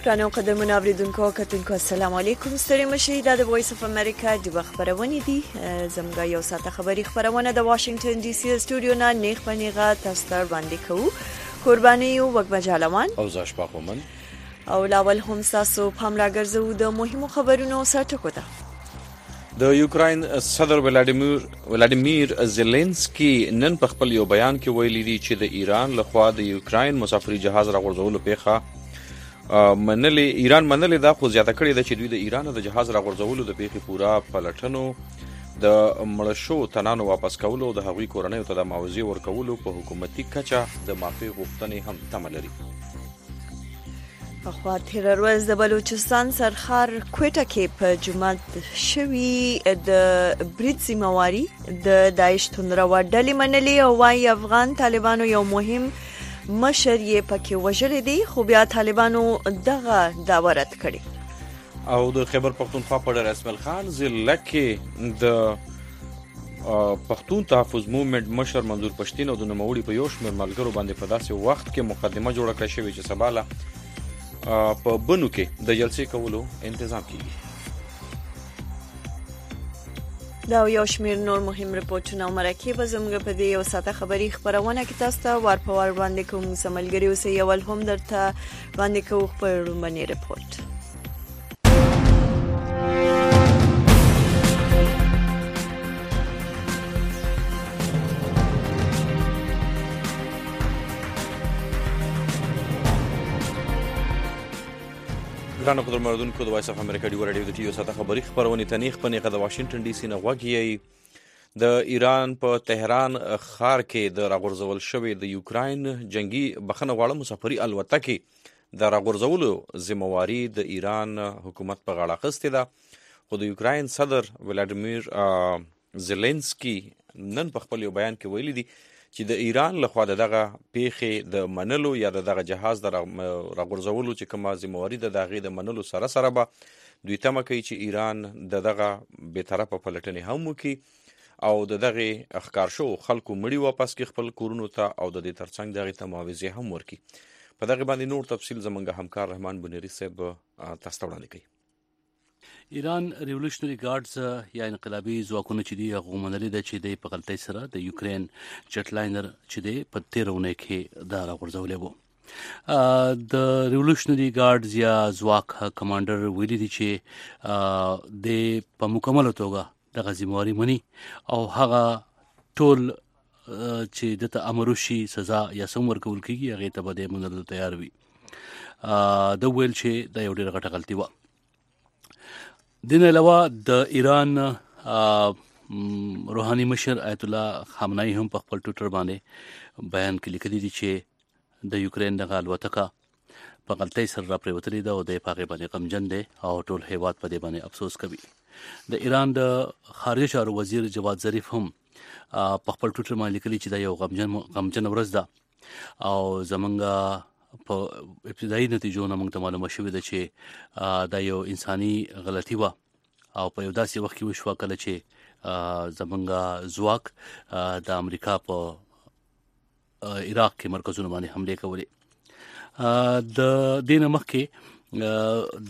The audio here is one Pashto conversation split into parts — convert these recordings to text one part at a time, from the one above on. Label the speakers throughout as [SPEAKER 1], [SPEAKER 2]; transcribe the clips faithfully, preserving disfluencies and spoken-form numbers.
[SPEAKER 1] رانو قدرمن اوریدونکو کتونکو السلام علیکم ستړي مشي د وایس اف امریکا د خبرونه دي زموږ یو ساعت خبری خبرونه د واشنگټن ډي سي استودیو نه نیخ پنیغه تاسو ته باندې کوو قرباني او وګمجالوان
[SPEAKER 2] او زاش پخومن
[SPEAKER 1] او لاول هم تاسو پام راګرځو د مهمو خبرونو سرټکو ته
[SPEAKER 2] د یوکراین صدر ولادیمیر ولادیمیر زيلنسکي نن په خپل یو بیان کې ویلي دي چې د ایران لخوا د یوکراین مسافري جهاز راغورځولو پیخه منلي ایران منلي دا خو زیاته کړې ده چې دوی د ایران د جهاز راغورځولو د پیخي پورا پلټنو د مړشو تنانو واپس کولو د هغوی کورنۍ ته د معاوضې ورکولو په حکومتي کچه د معافي غوښتنې هم تمه لري.
[SPEAKER 1] اخوا تیر ورځ د بلوچستان سرخار کوټه کې په جمعه شوي د برید سیمواري د داعش تندروا ډلې منلي او وايي افغان طالبانو یو مهم مشر یې پکې وژل دي خو بیا طالبانو دغه داوا رد کړي.
[SPEAKER 2] او د خیبر پختونخوا په ډر اسماعیل خان ضلع کې د پښتون تحفظ موومېنټ مشر منظور پښتين او د نوموړي په یو شمېر ملګرو باندې په داسې وخت کې مقدمه جوړه کړې شوې چې سباله په بنو کې د جلسې کولو تنظیم کیږي.
[SPEAKER 1] دا یو شمیر نور مهم رپورټونه او مرکې به زموږ په دې یو ساعته خبري خبرونه کې تاسو ته ور په ور باندې کوم سملګری اوسې یو ول هم درته باندې کوو خبر باندې رپورټ.
[SPEAKER 2] ګرانو قدر مردونکو د وایس اف امریکا ډیو رادیو د ټیو ساته خبري خبرونه تنیخ پنیغه د واشنگټن ډي سي نه غوږی د ایران په تهران ښار کې د راغورځول شوی د یوکراین جنگي بخنه غواړه مسافري الوتکه د راغورځولو ذمہواری د ایران حکومت په غاړه اخیستې ده خو د یوکراین صدر ولادیمیر زيلنسکي نن په خپل یو بیان کې ویلي دي چې د ایران لخوا دغه پیخې د منلو یا دغه جهاز د راغورځولو چې کومه ذمہواری د دغه د منلو سره سره به دوی تمه کوي چې ایران دغه به طرفه پلټنې هم وکړي او دغه اخکار شو خلکو مړي واپس کې خپل کورونو ته او د دې ترڅنګ دغه ته معاوضې هم ورکړي. په دغه باندې نور تفصیل زمونږ همکار رحمان بنيري صاحب تاسو ته وړاندې کوي.
[SPEAKER 3] ایران ریولوشنری ګارډز یا انقلابي ځواکونه چې دی هغه منلي ده چې د په غلطۍ سره د یوکرين جټ لاینر چې دی په تیرونه کې دا راغورځولې وو. د ریولوشنری ګارډز یا ځواک کمانډر ویلي دي چې د په مکمل توګه د غزيمواري مني او هغه ټول چې دته امر وشي سزا یا سم ورکول کیږي هغه ته به منلو تیار وي. د ویل چې د یو ډېر غټه غلطي و. دین علاوه د ایران روحاني مشر آیت الله خامنه‌ای هم په خپل ټویټر باندې بیان کې لیکلي دي چې د یوکرين دغه الوتکه په غلطۍ سره راپریوتلې ده او د هغې باندې غمجن دی او ټول هیواد په دې باندې افسوس کوي. د ایران د خارجه چارو وزیر جواد ظریف هم په خپل ټویټر باندې لیکلي چې دا یو غمجن غمجن ورځ ده او زمونږ په ابتدایي نتیجو نه موږ ته معلومه شوې ده چې دا یو انساني غلطي وه او په یو داسې وخت کې وشوه کله چې زمونږ ځواک د امریکا په عراق کې مرکزونو باندې حملې کولې. د دې نه مخکې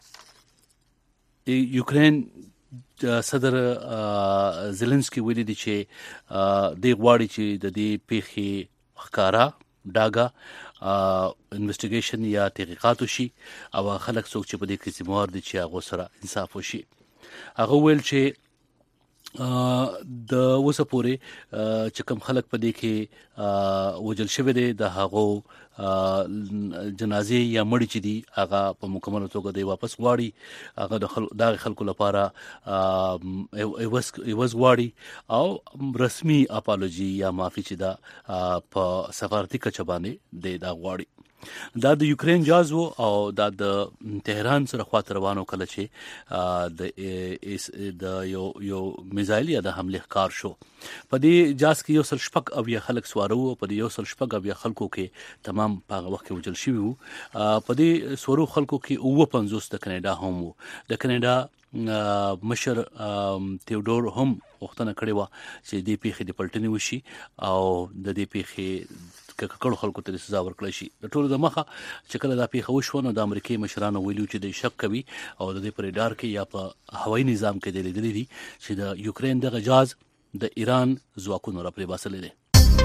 [SPEAKER 3] د یوکرين صدر زيلنسکي ویلي دي چې دوی غواړي چې د دې پیښې ښکارا ډاګه انویسټیګیشن یا تحقیقات وشي او خلک څوک چې په دې کې ذمہوار دي چې هغه سره انصاف وشي. هغه ویل چې د اوسه پورې چې کوم خلک په دې کې وجل شوی دی د هغو جنازې یا مړي چې دي هغه په مکمل توګه دی واپس غواړي هغه د خلکو د خلکو لپاره ایواز ایواز غواړي او رسمي اپالوجي یا معافي چې دا په سفارتي کچه باندې دی دا غواړي. دا د یوکرين جاز وو او دا د تهران سره خواته روانو کله چې د د یو یو میزایل یا د حمله ښکار شو. په دې جاز کې یو سل شپږ او یا خلک سوارو په دې یو سل شپږ او یا خلکو کې تمام په هغه وخت کې وجل شوي وو. په دې سوارو خلکو کې اوه پنځوس د کینیډا هم وو. د کینیډا مشر تیودور هم وختونه کړې و چې دې پیښې د پلټنې وشي او د دې پیښې ککړو خلکو ته سزا ورکړل شي. د ټولو د مخه چې کله دا پیښه وشوه نو د امریکای مشرانو ویلو چې د شک کوي او د دې پر رډار کې یا په هوایي نظام کې د لیدلې دي چې د یوکرين دغه جهاز د ایران ځواکونو را پرې باسلې دي.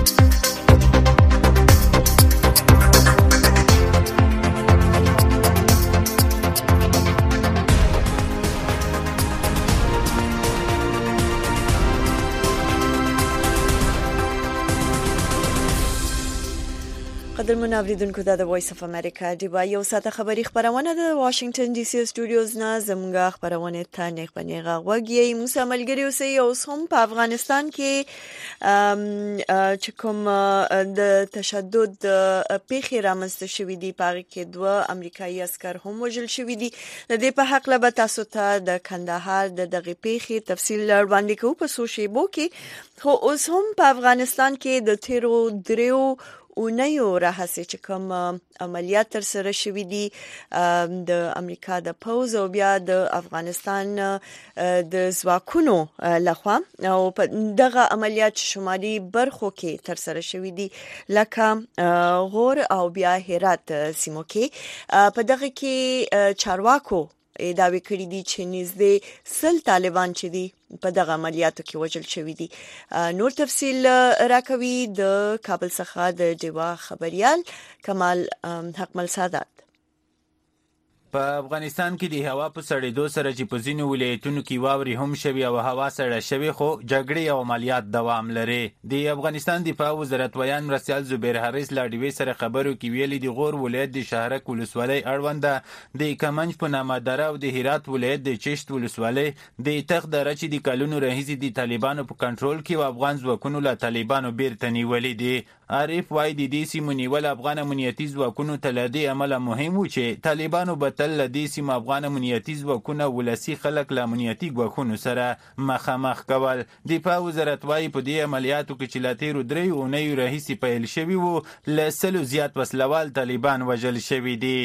[SPEAKER 1] قدرمن اوریدونکو دا د وایس اف امریکا دی با یو ساته خبری خبرونه د واشنگټن ډي سي سټوډیوز نه زموږه خبرونه ته نه غبنیغه وګي موسی ملګری اوسې اوس هم په افغانستان کې چې کوم د تشدد پیښې رامنځته شوې دي په کې دوه امریکایي عسكر هم وژل شوې دي. د دې په حق له تاسو ته د کندهار د دغه پیښې تفصیل وړاندې کوو په سوشيبو کې. خو اوس هم په افغانستان کې د تیرو دریو اونیو راهسې چې کوم عملیات تر سره شوي دي د امریکا د پوز او بیا د افغانستان د ځواکونو لخوا او په دغه عملیات شمالي برخو کې تر سره شوي دي لکه غور او بیا هرات سیمو کې. په دغه کې چارواکو داوی کړی دي چې نږدې سل طالبان چې دي په دغه عملیاتو کې وژل شوي دي. نور تفصیل راکوي د کابل څخه د ډیوا خبريال کمال حقمل سادات.
[SPEAKER 4] په افغانستان کې د هوا په سړېدو سره چې په ځینو ولایتونو کې واوري هم شوي او هوا سړه شوي خو جګړې او عملیات دوام لري. د افغانستان دفاع وزارت ویان مرستیال زبیر حریث لا ډیوي سره خبرو کې ویلي د غور ولایت د شهرک ولسوالۍ اړونده د کمنج په نامه دره او د هرات ولایت د چشت ولسوالۍ د تخت دره چې د کلونو راهیسې د طالبانو په کنټرول کې او افغان ځواکونو له طالبانو بیرته نیولې دي. عارف وای د دې سیمو نیول افغان امنیتي ځواکونو ته له دې امله مهم و چې طالبانو به تل له دې سیمو افغان امنیتي ځواکونه ولسي خلک له امنیتي ګواښونو سره مخامخ کول. دفاع وزارت وای په دې عملیاتو کې چې له تیرو دریو اونیو راهیسې پیل شوي وو له سلو زیات وسلوال طالبان وژل شوي دي.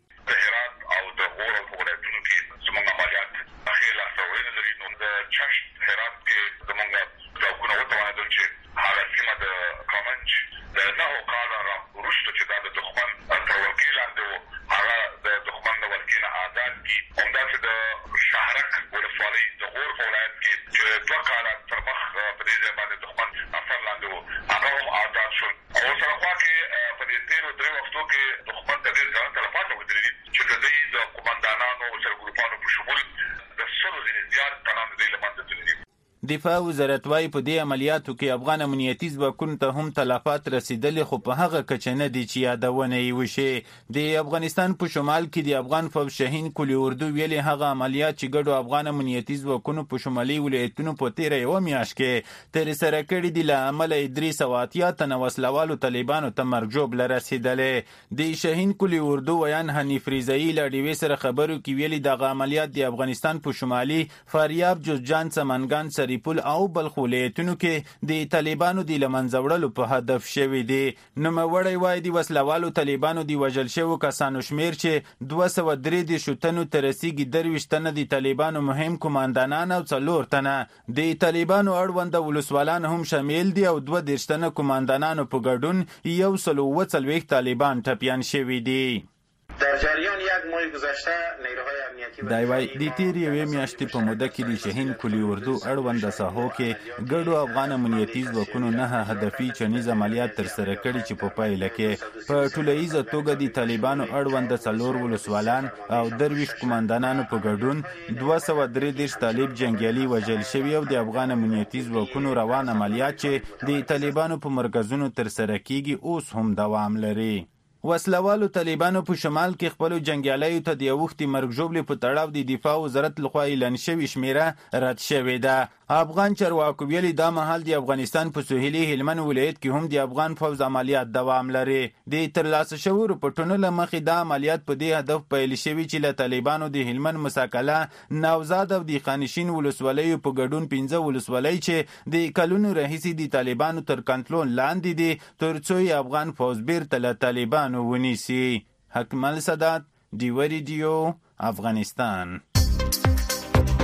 [SPEAKER 4] دفاع وزارت وايي په دې عملیاتو کې افغان امنیتي ځواکونو ته هم تلفات رسیدلې خو په هغه کچه نه دي چې یادونه یې وشي. د افغانستان په شمال کې د افغان فوج شاهین کلی اردو ویلي هغه عملیات چې ګډو افغان امنیتي ځواکونو په شمالي ولایتونو په تیره یوه میاشت کې ترسره کړي دي له امله یې درې سوه اتیا تنه وسلوالو طالبانو ته مرګ ژوبله رسېدلې. د شاهین کلی اردو ویان حنیف رضایي له ډیوې سره خبرو کې ویلي دغه عملیات د افغانستان په شمالي فاریاب جوزجان سمنګان سری پل او بلخ ولایتونو کې د طالبانو د لمنځه وړلو په هدف شوي دي. نوموړی وایي د وسلوالو طالبانو د وژل شوو کسانو شمیر چې دوه سوه درې دېرشو تنو ته رسیږي درویشت تنه د طالبانو مهم کماندانان او څلور تنه د طالبانو اړونده ولسوالان هم شامل دي او دوه دېرش تنه کماندانانو په ګډون یو سل و اوه څلوېښت طالبان ټپیان شوي دي.
[SPEAKER 5] در جریان یک ماه گذشته نیروهای امنیتی
[SPEAKER 4] دی وای د تیر یوې میاشتې په موده کې د شاهین کلی اردو اړونده ساحو کې ګډو افغان امنیتي ځواکونو نه هدفي چنیز عملیات ترسره کړي چې په پایله کې په ټولیزه توګه د طالبانو اړونده څلور ولسوالان او درویشت قوماندانانو په ګډون دوه سوه درې دېرش طالب جنګیالي وژل شوي او د افغان امنیتي ځواکونو روان عملیات چې د طالبانو په مرکزونو ترسره کیږي اوس هم دوام لري. وسلوالو طالبانو په شمال کې خپل جنگیالیو ته د وختي مرګ ژوبلې په تړاو د دفاع وزارت لخوا اعلان شوی شمیره رد شوې ده. افغان چارواکو ویلي دا مهال د افغانستان په سهیلي هلمند ولایت کې هم د افغان فوز عملیات دوام لري. د ترلاسه شوو رپورټونو له مخې دا عملیات په دې هدف پیل شوي چې له طالبانو د هلمند مساکله نوزاد او د خانشین ولسوالیو په ګډون پنځه ولسوالۍ چې د کلونو راهیسې د طالبانو تر کنټرول لاندې دي تر څو افغان فوز بیرته له طالبانو ونیسي. حکمل سادات، ډیوه ریډیو، افغانستان.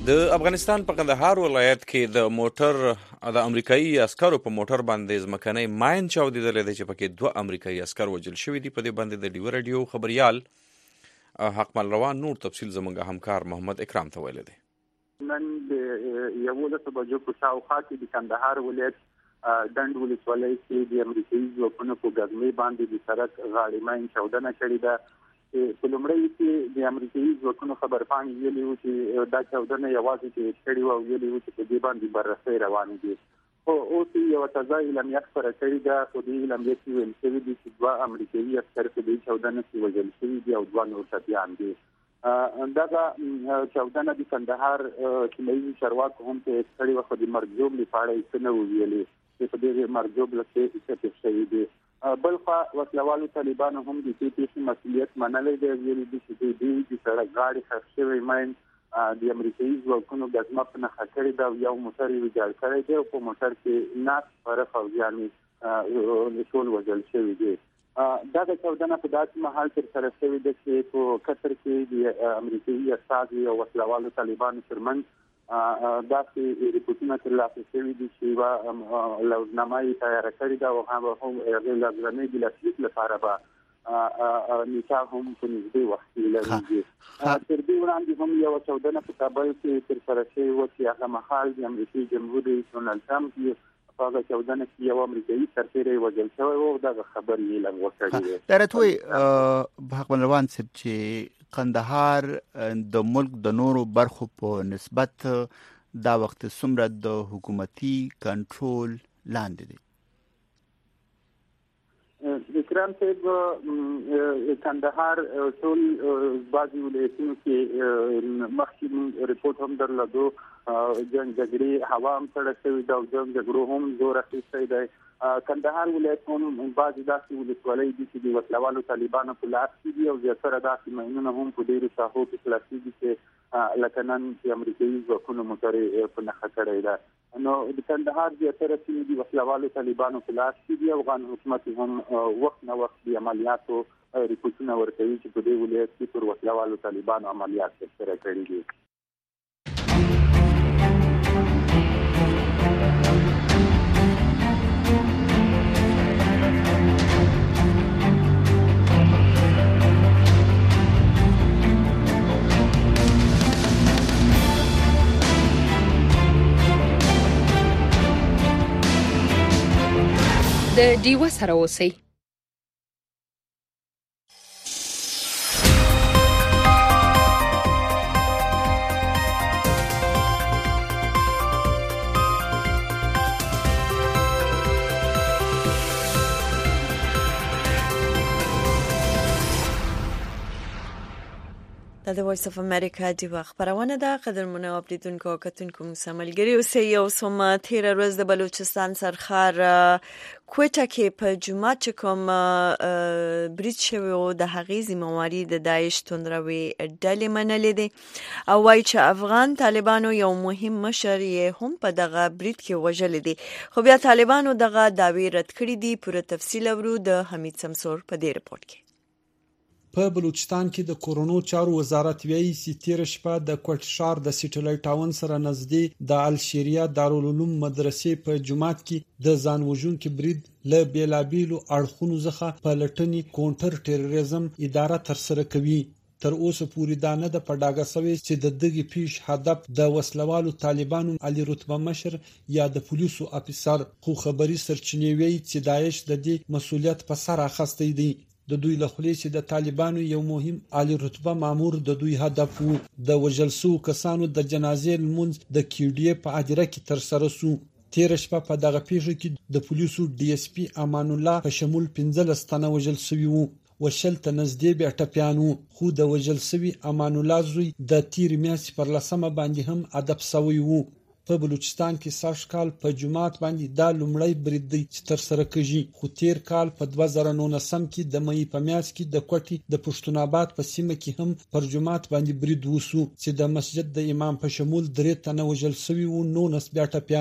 [SPEAKER 2] د افغانستان په کندهار ولایت کې د موټر د امریکایي عسکرو په موټر باندې ځمکنی ماین چاودېدلی دی چې پکې دوه امریکایي عسکر وژل شوي دي. په دې باندې د ډیو راډیو خبریال حقمل روان نور تفصیل زموږ همکار محمد اکرام ته ویلی دی.
[SPEAKER 6] نن د یولسو بجو په شاوخوا کې د کندهار ولایت ډنډ ولسوالۍ کې د امریکایي ځواکونو په ګزمې باندې د سړک غاړې ماین چاودنه کړې ده. په لومړي کې د امریکایي ځواکونو خبرپاڼې ویلي وو چې دا چاودنه یوازې چې کړې وه او ویلي وو چې په دې باندې بررسۍ روانې دي. خو اوس یوه تازه اعلامیه خپره کړې ده. په دې اعلامیه کې ویل شوي دي چې دوه امریکایي عسکر په دې چاودنه کې وژل شوي دي او دوه نور ټپیان دي. دغه چاودنه د کندهار سیمه ییزو چارواکو هم په کړې وه، خو د مرګ ژوبلې په اړه یې څه نه وو ویلي چې په دې مرګ ژوبله کې څه پېښ شوي دي. بل خوا وسلوالو طالبانو هم د دې پیښې مسؤلیت منلی دی. ویلي دي چې دوی د سړک غاړې ښخ شوی ماین د امریکایي ځواکونو ګزمه په نښه کړې ده او یو موټر یې ویجاړ کړی دی او په موټر کې ناست سپاره فوجیان یې ټول وژل شوي دي. دغه چاودنه په داسې مهال ترسره شوې ده چې په قطر کې د امریکایي استازي او وسلوالو طالبانو ترمنځ داسې ریپورټونه ترلاسه شوي دي چې یوه لوزنامه یې تیاره کړې ده او هم هغې لوزنامې د لاسلیک لپاره به نکاح هم په نږدې وخت کې لري. تر دې وړاندې هم یوه چاودنه په کابل کې ترسره شوې وه چې هغه مهال د امریکایي جمهور رئیس ډونالډ ټرمپ په هغه چاودنه کې یو امریکایي سرتیری وژل شوی و او دغه خبر یې لغوه کړی دی.
[SPEAKER 7] دا راته وایي حقمل روان صاحب چې کندهار د ملک د نورو برخو په نسبت دا وخت څومره د حکومتي کنټرول لاندې دی؟
[SPEAKER 6] اکرام صاحب، کندهار ټول بعضې ولایتونو کې مخکې موږ ریپورټ هم درلودو جنګ جګړې هوا هم سړه شوې ده او جنګ جګړو هم زور اخیستی دی. کندهار ولایت هم بعضې داسې ولسوالۍ دي چې د وسلوالو طالبانو په لاس کې دي او زیاتره داسې ماینونه هم په ډېرو ساحو کې خلاصېږي چې لکه نن چې امریکایي ځواکونو موټر یې په نښه کړی ده. نو د کندهار زیاتره سیمې د وسلوالو طالبانو په لاس کې دي. افغان حکومت هم وخت نه وخت د عملیاتو ریپورټونه ورکوي چې په دې ولایت کې پر وسلوالو طالبانو عملیات ترسره کړي دي.
[SPEAKER 8] د ډیوه سره اوسئ.
[SPEAKER 1] د وایس اف امریکا دی خبرونه ده. قدرمنو اوریدونکو او کتونکو مسملګری اوسئ. یو سوم تیر ورځ د بلوچستان سرخار کوټه کې په جمعه چې کوم بریټ شوی او د هغې ذمہواري د داعش توندروي ډلې منلې دي او وايي چې افغان طالبانو یو مهم مشر یې هم په دغه بریټ کې وژل دي. خو بیا طالبانو دغه دعوی رد کړې دي. پوره تفصیل ورو د حمید سمسور په دې رپورت کې.
[SPEAKER 9] په بلوچستان کې د کورونو چارو وزارت ویلي چې تیر شپه د کوټ ښار د سټلایټ ټاون سره نږدې د الشریعه دارالعلوم مدرسې په جماعت کې د ځان وژونکي برید له بیلابیلو اړخونو څخه په لټنې کونټر ټیرریزم اداره ترسره کوي. تر اوسه پورې دا نه ده په ډاګه شوې چې د دغې پیښې هدف د وسلوالو طالبانو علي رتبه مشر یا د پولیسو افیسر، خو خبري سرچینې وایي چې داعش د دې مسؤلیت په سر اخیستی دی. د دوی له خولې چې د طالبانو یو مهم عالی رتبه مامور د دوی هدف وو. د وژل شوو کسانو د جنازې لمونځ د کیډي په اډره کې ترسره شو. تیر شپه په دغه پیښه کې د پولیسو ډي اس پی امان الله په شمول پنځلس تنه وژل شوي وو. وشل ته نږدې بیا ټپیان وو. خو د وژل شوي امان الله زوی د تیر میاشتې پر لسمه باندې هم ادب شوی وو. په بلوچستان کې سږ کال په جمعات باندې دا لومړی برید دی چې ترسره کیږي. خو تیر کال په دوه زره نولسم کې د مې په میاشت کې د کوټې د پښتون آباد په سیمه کې هم پر جمعات باندې برید وسو چې د مسجد د امام په شمول درې تنه وژل شوي وو. نو نس بیا ټپیان وو.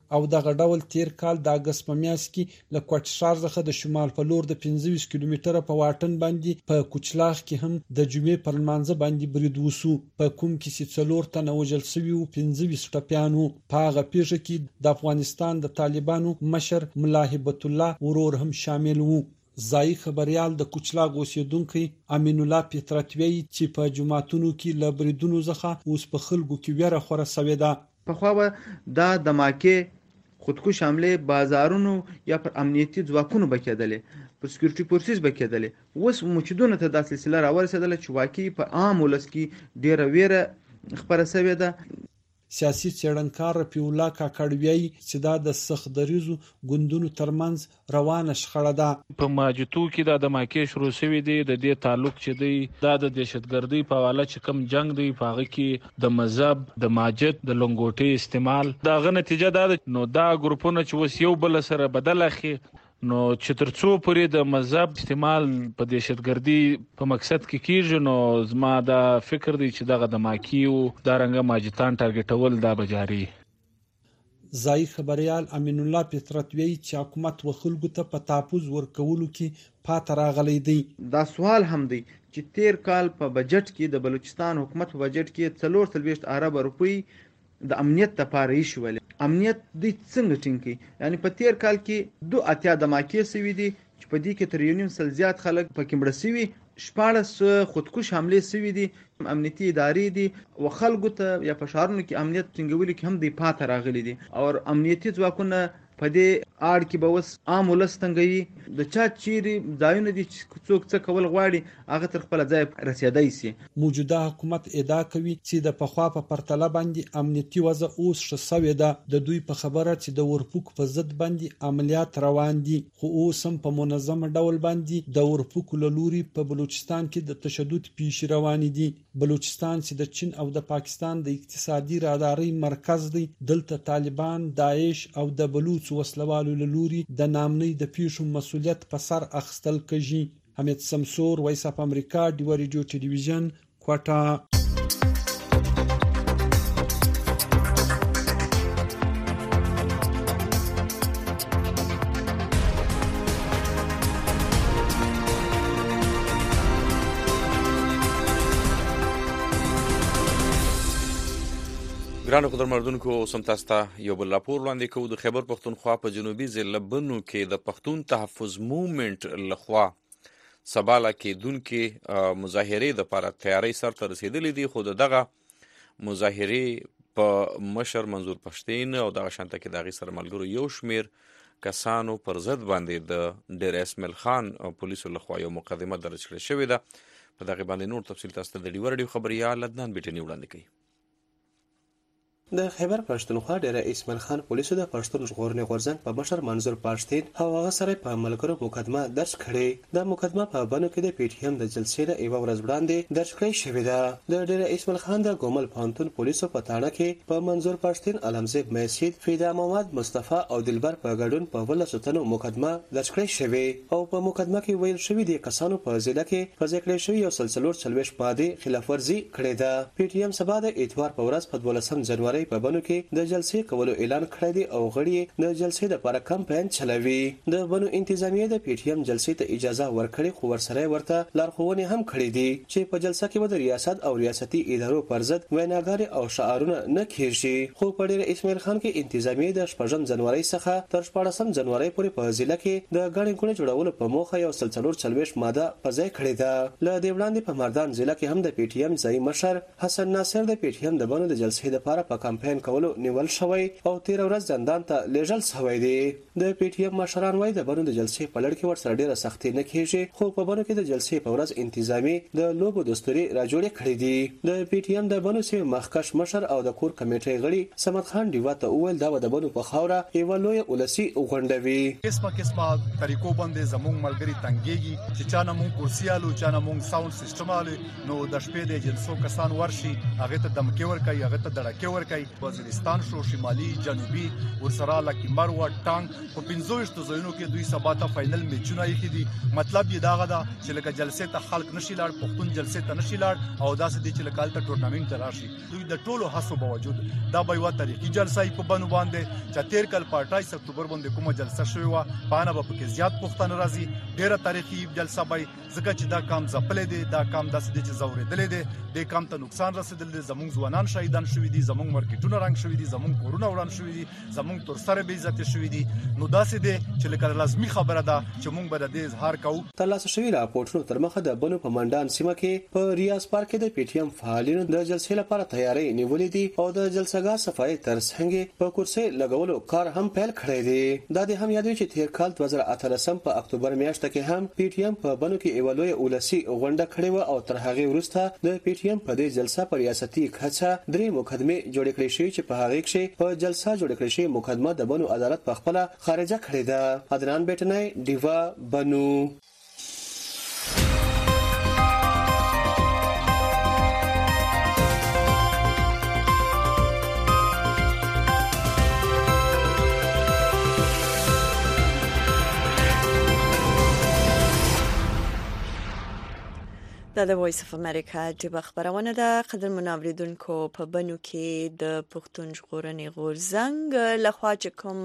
[SPEAKER 9] او دغه ډول تیر کال د اگست په میاشت کې له کوټ ښار څخه د شمال په لور د پنځه ویشت کیلومتره په واټن باندې په کوچلاغ کې هم د جمعې پر لمانځه باندې برید وسو، په کوم کې چې څلور تنه وژل شوي او پنځه ویشت ټپیان وو. په هغه پیښه کې د افغانستان د طالبانو مشر ملا هیبت الله ورور هم شامل وو. ځایي خبريال د کوچلاغ اوسیدونکو امین الله پتراتوی چې په جماعتونو کې له بریدونو څخه اوس په خلکو کې ویره خوره سوې ده.
[SPEAKER 8] په خو دا دماکه خودکش حمله بازارونو یا پر امنیتي ځواکونو بکیدلې، پر سکیورټي فورسز بکیدلې. اوس موجودونه ته د سلسله راورسېدله چې واقعي په عام ولس کې ډیره ویره خبره سوې ده.
[SPEAKER 9] سیاسي څېړنکار رفیع الله کاکړ چې دا د سخت دریزو ګوندونو ترمنځ روانه شخړه ده.
[SPEAKER 10] په ماجتو کې دا د ماکې شروع شوی دی، د دې تعلق چې دی دا د دهشتګردۍ په حواله چې کم جنگ دی په هغه کې د مذهب د ماجت د لنګوټې استعمال دا غو نتیجه ده. نو دا ګروپونه چې وس یو بل سره بدل اخی نو چې ترڅو پورې د مذهب استعمال په دهشتګردۍ په مقصد کې کیږي نو زما دا فکر دی چې دغه د ماکیو دا رنګه ماجتان ټارګټول دا بجاري.
[SPEAKER 9] ځایي خبريال امین الله پتراتوی چې حکومت و خلکو ته په تاپوز ورکولو کې پات راغلی دی.
[SPEAKER 8] دا سوال هم دی چې تیر کال په بجټ کې د بلوچستان حکومت په بجټ کې څلور سلويشت ارب روپی د امنیت لپاره یې شولې. امنیت د څنګه ټینګي؟ یعنی په تیر کال کې دو اتیا د ماکې سوي دي چې په دې کې تر یو نیم سل زیات خلک پکې مړ شوي، شپاړس خودکش حمله سوي دي، امنیتي ادارې دي او خلکو ته یا په ښارونو کې امنیت ټینګولو کې هم دی پات راغلي دي. او امنیتي ځواکونه په دې اړ کې به وس عام ولس تنګي د چا چیرې ځایونه دي چې څوک څه کول غواړي هغه تر خپل ځای رسیدای شي.
[SPEAKER 9] موجوده حکومت ادعا کوي چې د پخوا په پرتله باندې امنیتي وضع اوس ښه شوې ده. د دوی په خبره چې د ورپوک په ضد باندې عملیات روان دي، خو اوس هم په منظم ډول باندې د ورپوک له لوري په بلوچستان کې د تشدد پیښې روانې دي. بلوچستان چې د چین او د پاکستان د اقتصادي رادارۍ مرکز دی، دلته طالبان، داعش او د بلوچ وسلوالو له لوري د نامنۍ د پیښو مسولیت په سر اخیستل کیږي. حمید سمسور، وایس اف امریکا، ډیو ریډیو ټلویزیون، کوټه.
[SPEAKER 2] ګرانو قدرمنونکو، سم تاسو ته یو بل راپور وړاندې کوو. د خیبر پښتونخوا په جنوبي ضلع بنو کې د پښتون تحفظ موومېنټ لخوا سباله کېدونکې مظاهرې د لپاره تیاری سرته رسېدلې دي، خو دغه مظاهرې په مشر منظور پښتین او دغه شانته کې د هغې سره ملګرو یو شمېر کسانو پر ضد باندې د ډیر اسماعیل خان پولیسو لخوا یو مقدمه درج کړې شوې ده. په دغې باندې نور تفصیل تاسو ته د ډیو ریډیو خبریال عدنان بیټني وړاندې کوي.
[SPEAKER 11] د خیبر پښتونخوا ډیر اسماعیل خان پولیسو د پښتون ژغورنې غورځنګ په مشر منظور پښتین او هغه سره په ملګرو مقدمه درج کړې. د مقدمه په بنو کې د پی ټی ایم د جلسې د یو ورځ وړاندې درج کړې شوې ده. د ډیر اسماعیل خان د ګومل پوهنتون پولیسو په تاڼه کې په منظور پښتین، علمزیب میسید، فیدا محمد مصطفی او دلبر په ګډون په ولسو تنو مقدمه درج کړې شوې او په مقدمه کې ویل شوې دي کسانو په ضلع کې په ذکر شوی یو سلسله چلويش ماده خلاف ورزي کړې ده. پی ټی ایم سبا د اتوار په ورځ په دولسم جنوري په بنو کې د جلسې کولو اعلان کړی دی او غړي د جلسې لپاره کمپاین چلوي. د بنو انتظامیه د پی ټی ایم جلسې ته اجازه ورکړي، خو ورسره ورته لارښوونې هم کړې دي چې په جلسه کې د ریاست او ریاستي ادارو پر ضد ویناګانې او شعارونه نه کېږي. خو په ډیر اسماعیل خان کې انتظامیه د شپږم جنوري څخه تر شپاړسم جنوري پورې په ضلع کې د غړي ګونې جوړولو په موخه یو سلسله چلويش ماده په ځای کړې ده. ل دې وړاندې په مردان ضلع کې هم د پی ټی ایم ځای مشر حسن ناصر د پی ټی ایم د بنو د جلسې لپاره په کمپاین کولو نیول شوی او تیر ورځ زندان ته لیږل شوی دی. د پی ټی ایم مشران وایي د بنو د جلسې په لړ کې ورسره ډیره سختي نه کیږي، خو په بنو کې د جلسې په ورځ انتظامی د لوبو دستوري راجوړې کړې دي. د پی ټی ایم د بنو سیمې مخکښ مشر او د کور کمیټې غړي صمد خان دیوا ته وویل دا د بنو په خاوره یو لوی ولسی غونډوي.
[SPEAKER 12] قسمه قسمه طریقو باندې زموږ ملګری تنګيږي چې چانه مونږ کرسیالو چانه مونږ ساوند سیستم آلو نو د شپې د جلسو کسان ورشي هغه ته دمکې ورکړي، هغه ته دړکې ورکړي، کوي وزیرستان شو شمالي جنوبي ورسره لکه مرو ټانګ په پنځويشت زونو کې دوی سبا ته فائنل میچونه یې دي مطلب یې داغه دا چې لکه جلسه ته خلک نشي لاړ پښتون جلسه ته نشي لاړ او داسې دي چې لکه الټ ټورنمنت راشي دوی د ټولو هڅو باوجود دا به یو تاریخي جلسه په بنو باندې چې تیر کال په اټایس اکتوبر باندې کومه جلسه شوې و پانه به پکې زیات پښتون راځي ډیره تاریخي جلسه به ځکه چې دا کام ځپلې دي دا کام داسې دي چې زورېدلې دي د کام ته نقصان رسیدل دي زمونږ ځوانان شهیدان شوي دي زمونږ مارکیټونه رنګ شوي دي زمونږ کورونه وران شوي دي زمونږ تر سره به عزت شوي دي نو داسې دي چې لکه لازمي خبره ده چې مونږ به د دې اظهار کوو
[SPEAKER 11] ترلاسه شوی راپورټونو تر مخه د بنو په منډان سیمه کې په ریاض پارک کې د پی ټی ایم فعالینو د جلسې لپاره تیاری نیولې دي او د جلسګاه صفای ترڅنګ په کرسي لګولو کار هم پیل کړی دی دا د هم یادوي چې تیر کال دوه زره اتلسم په اکتوبر میاشت کې هم پی ټی ایم په بنو کې ایوالوی اولسی غونډه کړې و او تر هغه وروسته د پی ټی ایم په دې جلسه پر ریاستي کچه درې مقدمه جوړ کړې شوې چې په هغه کې په جلسه جوړ کړې شوې مقدمه د بنو عدالت په خپل خارجه کړې ده ادنان بیٹنای دیوا بنو
[SPEAKER 1] دا د وایس اف امریکا د خبرونه ده قدر منوریدونکو په بنو کې د پښتون ژغورنې غورځنګ لخوا چې کوم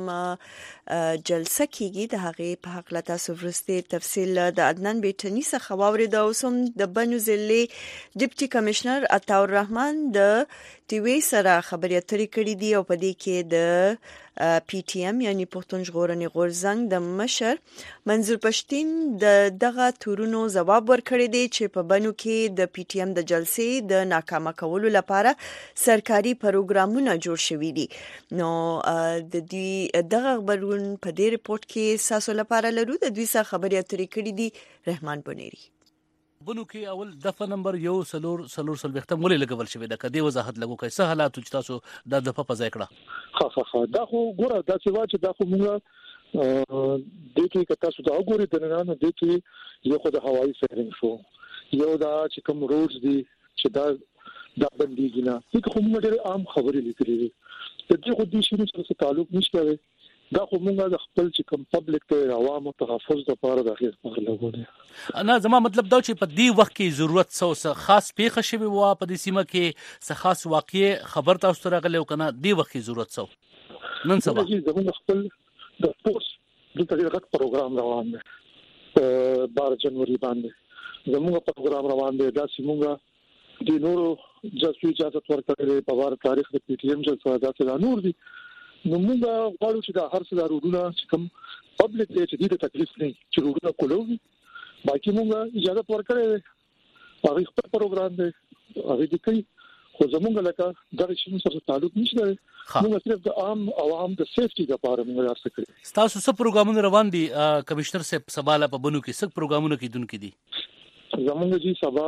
[SPEAKER 1] جلسه کیږي د هغه په حق لا تاسو ورسته تفصیل د عدنان بیٹنی څخه واورید او سم د بنو ضلع ډیپټي کمشنر عطا الرحمن د ټي وي سره خبرې اترې کړې دي او په دې کې د پی ټی ایم یعنی پښتون ژغورنې غورځنګ د مشر منظور پښتين د دغه تورونو جواب ورکړی دی چې په بنو کې د پی ټی ایم د جلسې د ناکامه کولو لپاره سرکاري پروګرامونه جوړ شوي دي نو د دې دغه خبرون په دې ریپورت کې ساسو لپاره لرو د دوی سره خبرې اترې کړې دي رحمان بنيري
[SPEAKER 3] بنو کې اول دفعه نمبر یو سلور سلور سلوختم ولې لګول شوی دا کدی وضاحت لګو کوي څه حالات چې تاسو د دفعه په ځای کړه
[SPEAKER 13] ها ها ها دا خو ګوره دا چې وا چې دا خو موږ د دې کې تاسو دا وګورئ د نن نه د دې یو خو د هوایي فیرنګ شو یو دا چې کوم روډز دي چې دا د بنديږي نه چې کوم ډېر عام خبرې لیکلې دي د دې خو د شنو سره تعلق نشته دا خو موږ د خپل چې کوم پبلک ته عوامو تحفظ لپاره د غیر پر لګولې
[SPEAKER 3] انا زما مطلب دا چې په دې وخت کې ضرورت څه خاص پیښه شوی و په دې سیمه کې څه خاص واقعي خبر تاسو سره غلې وکنه دې وخت کې ضرورت څه نن سبا
[SPEAKER 13] زموږ خپل د سپورتس د تغیرات پروګرام روان دی په بار جنوري باندې زموږ پروګرام روان دی دا سیمه د نورو جاسوسي اجازه ورکړي په وار تاریخ د پی ټی ایم جلسه دا نور دي نو موږ غواړو چې دا هر څه دارونه چې کوم پبلک دې چې دې تکلیف نه چې ورونه کولوي باقي موږ اجازه ورکړې هغه خپل پروګرام دی هغه دې کوي خو زموږ لکه دا شي سره تعلق نشته موږ صرف د عام عوام د سیفټي لپاره موږ راځو کړی
[SPEAKER 3] تاسو څه پروګرامونه روان دي کمشنر صاحب سباله په بنو کې څه پروګرامونه کیدونکو دي
[SPEAKER 13] زموږ جی سبا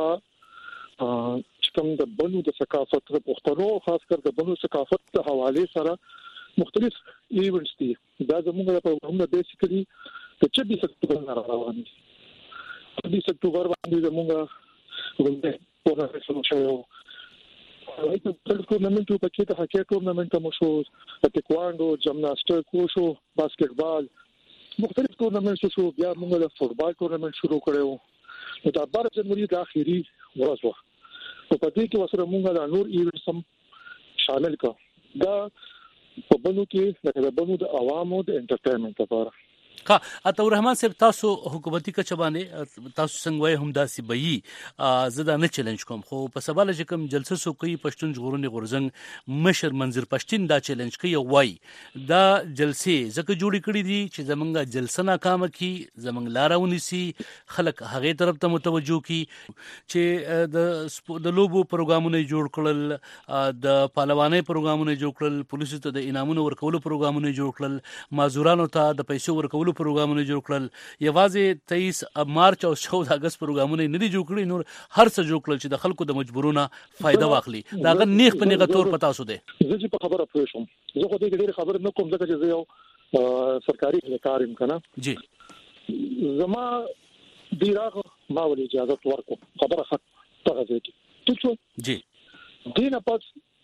[SPEAKER 13] چې کوم د بنو د ثقافت په پښتنو خاص کر د بنو ثقافت په حواله سره مختلف ایونټس دي دا زموږ د پروګرام د بیسیکلی د چبیس اکتوبر روان دي چبیس اکتوبر باندې زموږ ولته په رسمو شو راځي په ټورنمنت په کې ته هکې ټورنمنت مو شو ټیکواندو جمناستیک شو باسکټبال مختلف ټورنمنټ شو بیا موږ د فوتبال ټورنمنت شروع کړو نو د بار جنوري د اخیری ورځ و په دې کې وسره موږ د نور ایونټس هم شامل کړو دا په بنو کې د بنو د عوامو د انټرټینمنت لپاره
[SPEAKER 3] کا عطا الرحمن صاحب تاسو حکومتي کچ باندې تاسو څنګه وای هم داسي بي زدا نه چیلنج کوم خو په سباله چې کوم جلسه سو کوي پښتون ژغورنې غورځنګ مشر منظر پښتين دا چیلنج کوي وای دا جلسه زکه جوړی کړی دي چې زمونږه جلسه ناکامه کی زمونږ لارونه سي خلک هغه طرف ته متوجه کی چې د د لوبو پروګرامونه جوړ کړل د پهلوانۍ پروګرامونه جوړ کړل پولیسو ته د انعامونو ورکولو پروګرامونه جوړ کړل مازورانو ته د پیسو ورکولو پروګرامونه جوړ کړل یوازې تیئیس مارچ او چودہ اگست پروګرامونه نه دي جوړ کړی نور هر څه جوړ کړل چې د خلکو د مجبورونه فائدہ واخلي داغه نیخ په نیغه تور پتا سو دي
[SPEAKER 13] زه چې په خبره پوه شم زه خو دې ډېر خبر نه کوم ځکه چې زه یو سرکاري ادارې یم کنه
[SPEAKER 3] جی
[SPEAKER 13] زما ډیراغ ما ولې اجازه ورکو خبره خط تغه دې ټیک شو
[SPEAKER 3] جی
[SPEAKER 13] دینه پات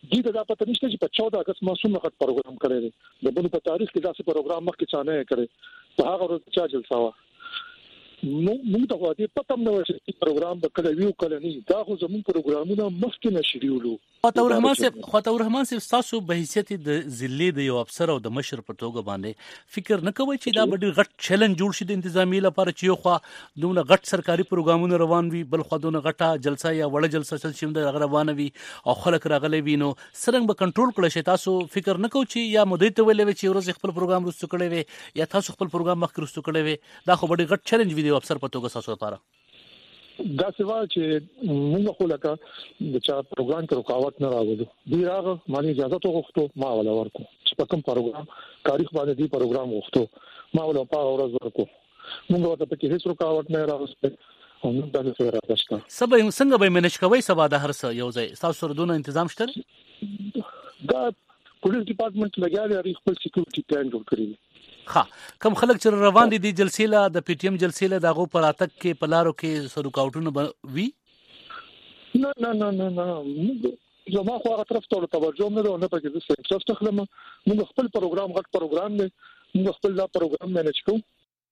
[SPEAKER 13] دې ته دا پته نشته چې په چودہ اگست موسم وخت پروګرام کړی دی د بل په تاریخ کې داسې پروګرام مخکې چا نه کړی په هغه ورځ چا جلسه وا نو موږ ته وايي پته نه وایي چې پروګرام به کله ویو کله نه دا خو زموږ پروګرامونه مخکې نشریولو
[SPEAKER 3] خاطر الرحمن صاحب خاطر الرحمن صاحب تاسو به حیثیت د ضلع د یو افسر او د مشر په توګه باندې فکر نه کوئ چې دا به ډېر غټ چیلنج جوړ شي د انتظامی لپاره چې یو خوا دونه غټ سرکاري پروګرامونه روان وي بل خوا دونه غټه جلسه یا وړه جلسه چې شم د روانه وي او خلک راغلي وي نو څنګه به کنټرول کړئ شي تاسو فکر نه کوئ چې یا مدیر ته ویلې چې ورځ خپل پروګرام رسو کړی وي یا تاسو خپل پروګرام مخکې رسو کړی وي دا خو ډېر غټ چیلنج وي د افسر په توګه تاسو لپاره
[SPEAKER 13] دا سوا چې موږ خو لکه د چا پروګرام کې رکاوټ نه راغلو دی راغ مانی اجازه ته غوښتو ما ولا ورکو چې په کوم پروګرام تاریخ باندې دی پروګرام غوښتو ما ولا په ورځ ورکو موږ ورته په هیڅ رکاوټ نه راغسته او موږ دا څه راغسته
[SPEAKER 3] سبا څنګه به منیج کوي سبا د هر څه یو ځای تاسو سره دونه تنظیم شته
[SPEAKER 13] دا پولیس ډپارټمنټ لګیا دی خپل سکیورټي پلان جوړ کړی
[SPEAKER 3] ها کوم خلک چې روان دي د جلسې له د پی ټی ایم جلسې له دغه پراتک کې پلارو کې سرکاوټونه وی
[SPEAKER 13] نه نه نه نه نه زما خو هغه طرف ته توجه نه ده نه پکې د سنټر تخلم موږ خپل پروګرام غټ پروګرام دی موږ خپل دا پروګرام مینج کوو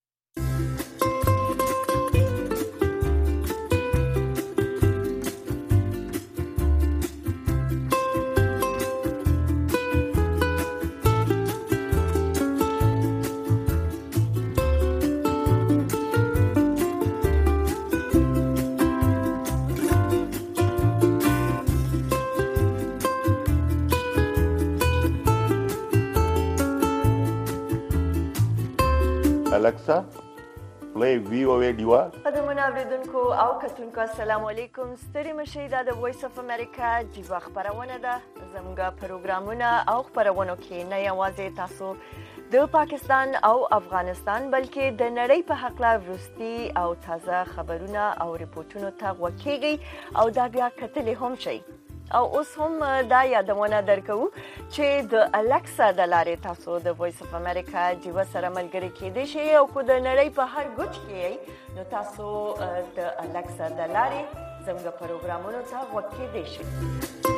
[SPEAKER 14] Alexa, play V O A Diva.
[SPEAKER 1] قدمونه اوریدونکو او کتونکو السلام علیکم ستړي مشئ دا د وایس اف امریکا جیوا خبرونه ده زموږ پروګرامونه او خبرونه کې نه یوازې تاسو د پاکستان او افغانستان بلکې د نړۍ په حق لا وروستي او تازه خبرونه او ریپورتونو ته وکیږي او دا بیا کتلې هم شي او اوس هم دا یادونه درکو چې د الکسا د لارې تاسو د وایس اف امریکا جیوا سره ملګری کېدئ شئ او کو د نړۍ په هر ګوټ کې نو تاسو د الکسا د لارې زموږ پروګرامونو ته وکیدئ شئ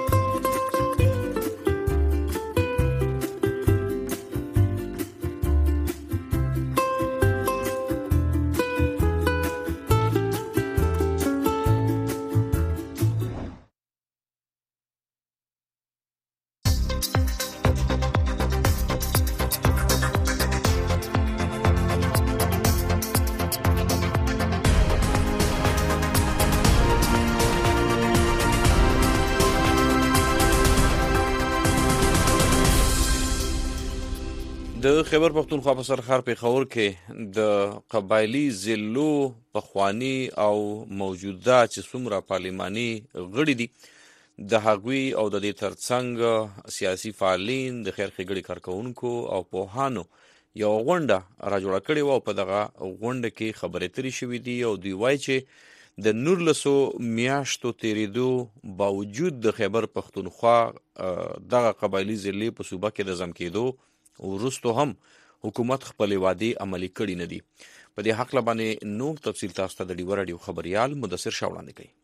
[SPEAKER 2] د خیبر پختونخوا په سرخار پیښور کې د قبایلی ضلعو پخوانی او موجوده چې څومره پارلماني غړي دي د هغوی او د دې ترڅنګ سیاسي فعالین د خیر ښېګړې کارکوونکو او پوهانو یو غونډه راجوړه کړې وه او په دغه غونډه کې خبرې اترې شوي دي او دوی وایي چې د نولسو میاشتو تېرېدو باوجود د خیبر پختونخوا دغه قبایلي ضلعې په صوبه کې د ضم کېدو وروستو هم حکومت خپل وعدې عملي کړي نه دي په دې حق باندې نور تفصیل تاسو ته د ډیو راډیو خبريال مدثر شاه وړاندې کوي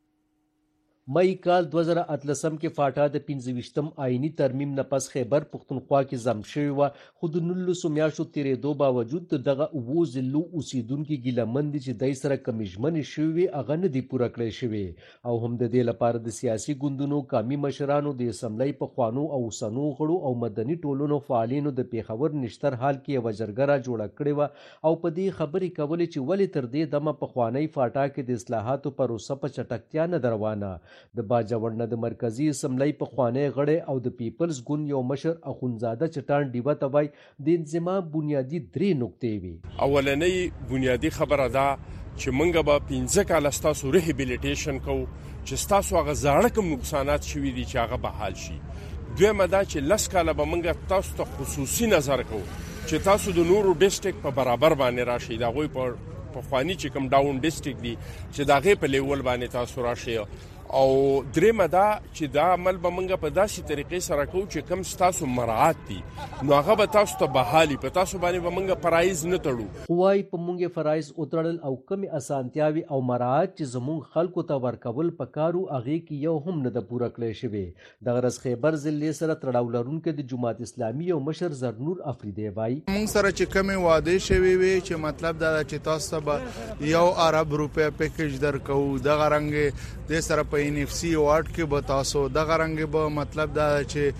[SPEAKER 15] مئی کال دو زره اتلسم کې فاټا د پنځه ویشتم آئینی ترمیم نه پس خیبر پختونخوا کې ضم شوی و خو د نولسو میاشتو تېرېدو باوجود دغه اوو ضلعو اوسیدونکي ګیلهمن دي چې دی سره کمې ژمنې شوي وي هغه نه دي پوره کړی شوي او هم د دې لپاره د سیاسي ګوندونو قامي مشرانو د اسمبلۍ پخوانو او اوسنو غړو او مدني ټولنو فعالینو د پیښور نشتر حال کې یوه جرګه راجوړه کړې وه او په دې خبرې کولې چې ولې تر دې دمه پخوانۍ فاټا کې د اصلاحاتو پروسه په چټکتیا نه ده روانه د باجوړ نه د مرکزی اسمبلی په خوانی غړي او د پیپلز ګوند یو مشر اخونزاده چټان ډیوه ته وای د انضمام بنیادی درې نقطې وي
[SPEAKER 16] اولنۍ بنیادی خبره ده چې موږ به پنځه کاله ستاسو ریهابیلیټیشن کوو چې ستاسو هغه زاړه کوم نقصانات شوي دي چې هغه به حل شي دویمه دا چې لس کاله به موږ تاسو ته خصوصي نظر کوو چې تاسو د نورو ډیسټریکټ په برابر باندې راشي د هغوی په پخواني چې کوم ډاون ډیسټریکټ دي چې د هغې په لیول باندې تاسو راشئ او درېمه دا چې دا عمل به موږ په داسې طریقې سره کوو چې کم ستاسو مراعات دي نو هغه به تاسو ته بحالي په تاسو باندې به موږ فرایض نه تړو
[SPEAKER 15] خوای په موږ فرایض وتړل او کمی اسانتیاوي او مراعات چې زموږ خلکو ته ورکول پکارو هغه کې یو هم نه د پوره کړی شوی د غرض خیبر ضلع سره تړاو لرونکو د جماعت اسلامي او مشر زرنور افریدی وای
[SPEAKER 17] موږ سره چې کمی واده شوی وي چې مطلب دا چې تاسو به یو ارب روپیا پیکیج درکو د غرنګ د سره په ان اف سی وارد کې به تاسو د غرنګ به مطلب دا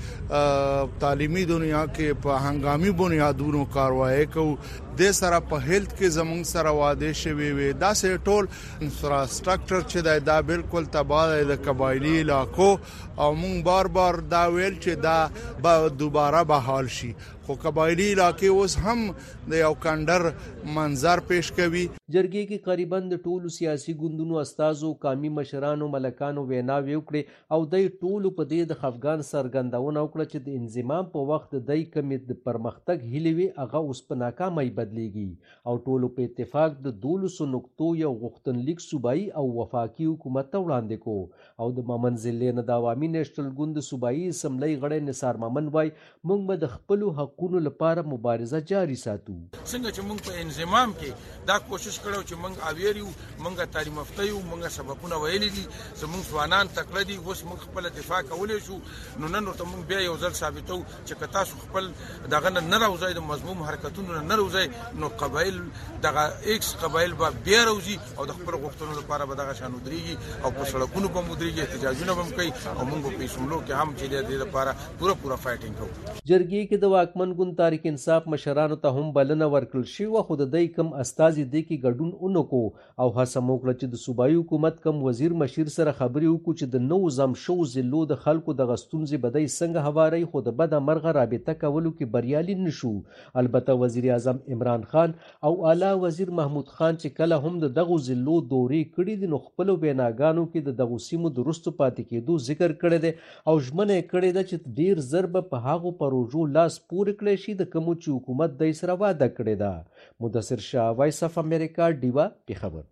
[SPEAKER 17] چې تعلیمي دنیا کې په هنګامي بنیادونو کاروایی کوو د سره په هیلث کې زموږ سره واده شوی وي دا سه ټول انفراستراکچر چې دا بالکل تباہ د قبایلی علاقو او موږ بار بار دا ویل چې دا به دوباره بحال شي خو قبایلی علاقې اوس هم د یو کندر منظر پیش کوي
[SPEAKER 15] جرګې کې قریبا د ټولو سیاسي ګوندونو استادو قومي مشرانو ملکانو ویناوي وکړي او د ټولو په دې د خفګان سرګندونه وکړه چې د انضمام په وخت د دای کمی د پرمختګ هیلې وي هغه اوس په ناکامۍ بدلیږي او ټولو په اتفاق د دولسو نقطو یو غوښتنلیک صوبایي او وفاقي حکومت ته وړاندې کو او د مامن ضلع نه د عوامي نېشنل ګوند صوبایي اسمبلی غړی نثار مامن وای موږ به د خپل حقونو لپاره مبارزه جاری ساتو
[SPEAKER 18] څنګه چې موږ په انضمام کې دا کوشش کړو چې موږ اویریو موږ تعلیم یافته یو موږ سبقونه ویلي دي زموږ ځوانان تکړه دي اوس موږ خپل دفاع کولای شو نو نن ورته موږ بیا یو ځل ثابتو چې که تاسو خپل دغه نه راوځي د مضموم حرکتونو نه راوځي نو قبایل دغه ایکس قبایل به بیا راوځي او د خپل غوښتنو لپاره به دغه شان ودرېږي او په سړکونو به مودرېږي احتجاجونه به کوي او موږ په سملو کې هم چې د دې لپاره پوره پوره فایټینګ کوو
[SPEAKER 15] جرګې کې د واکمن ګوند تاریخ انصاف مشرانو ته هم بلنه ورکړل شي او خود دای کم استازي د کی ګډون اونکو او هڅه موکړه چې د صوبایي حکومت کم وزیر مشیر سره خبري وکړو چې د نو زم شو زلو د خلکو د غستونځي بدای څنګه هواري خود بد مرغه رابطه کولو کې بریالي نشو البته وزیر اعظم عمران خان او اعلی وزیر محمود خان چې کله هم د دغه زلو دوري کړي د نو خپل بیناګانو کې د دغه سیمو درستو پاتې کېدو ذکر کړی دی او ژمنه کړی ده چې ډیر ضرب په هغه پروژو لاس پورې کړی شي د کوم چې حکومت د سره واده کړی ده مدثر شاه وایس اف امریکا دیوا په خبر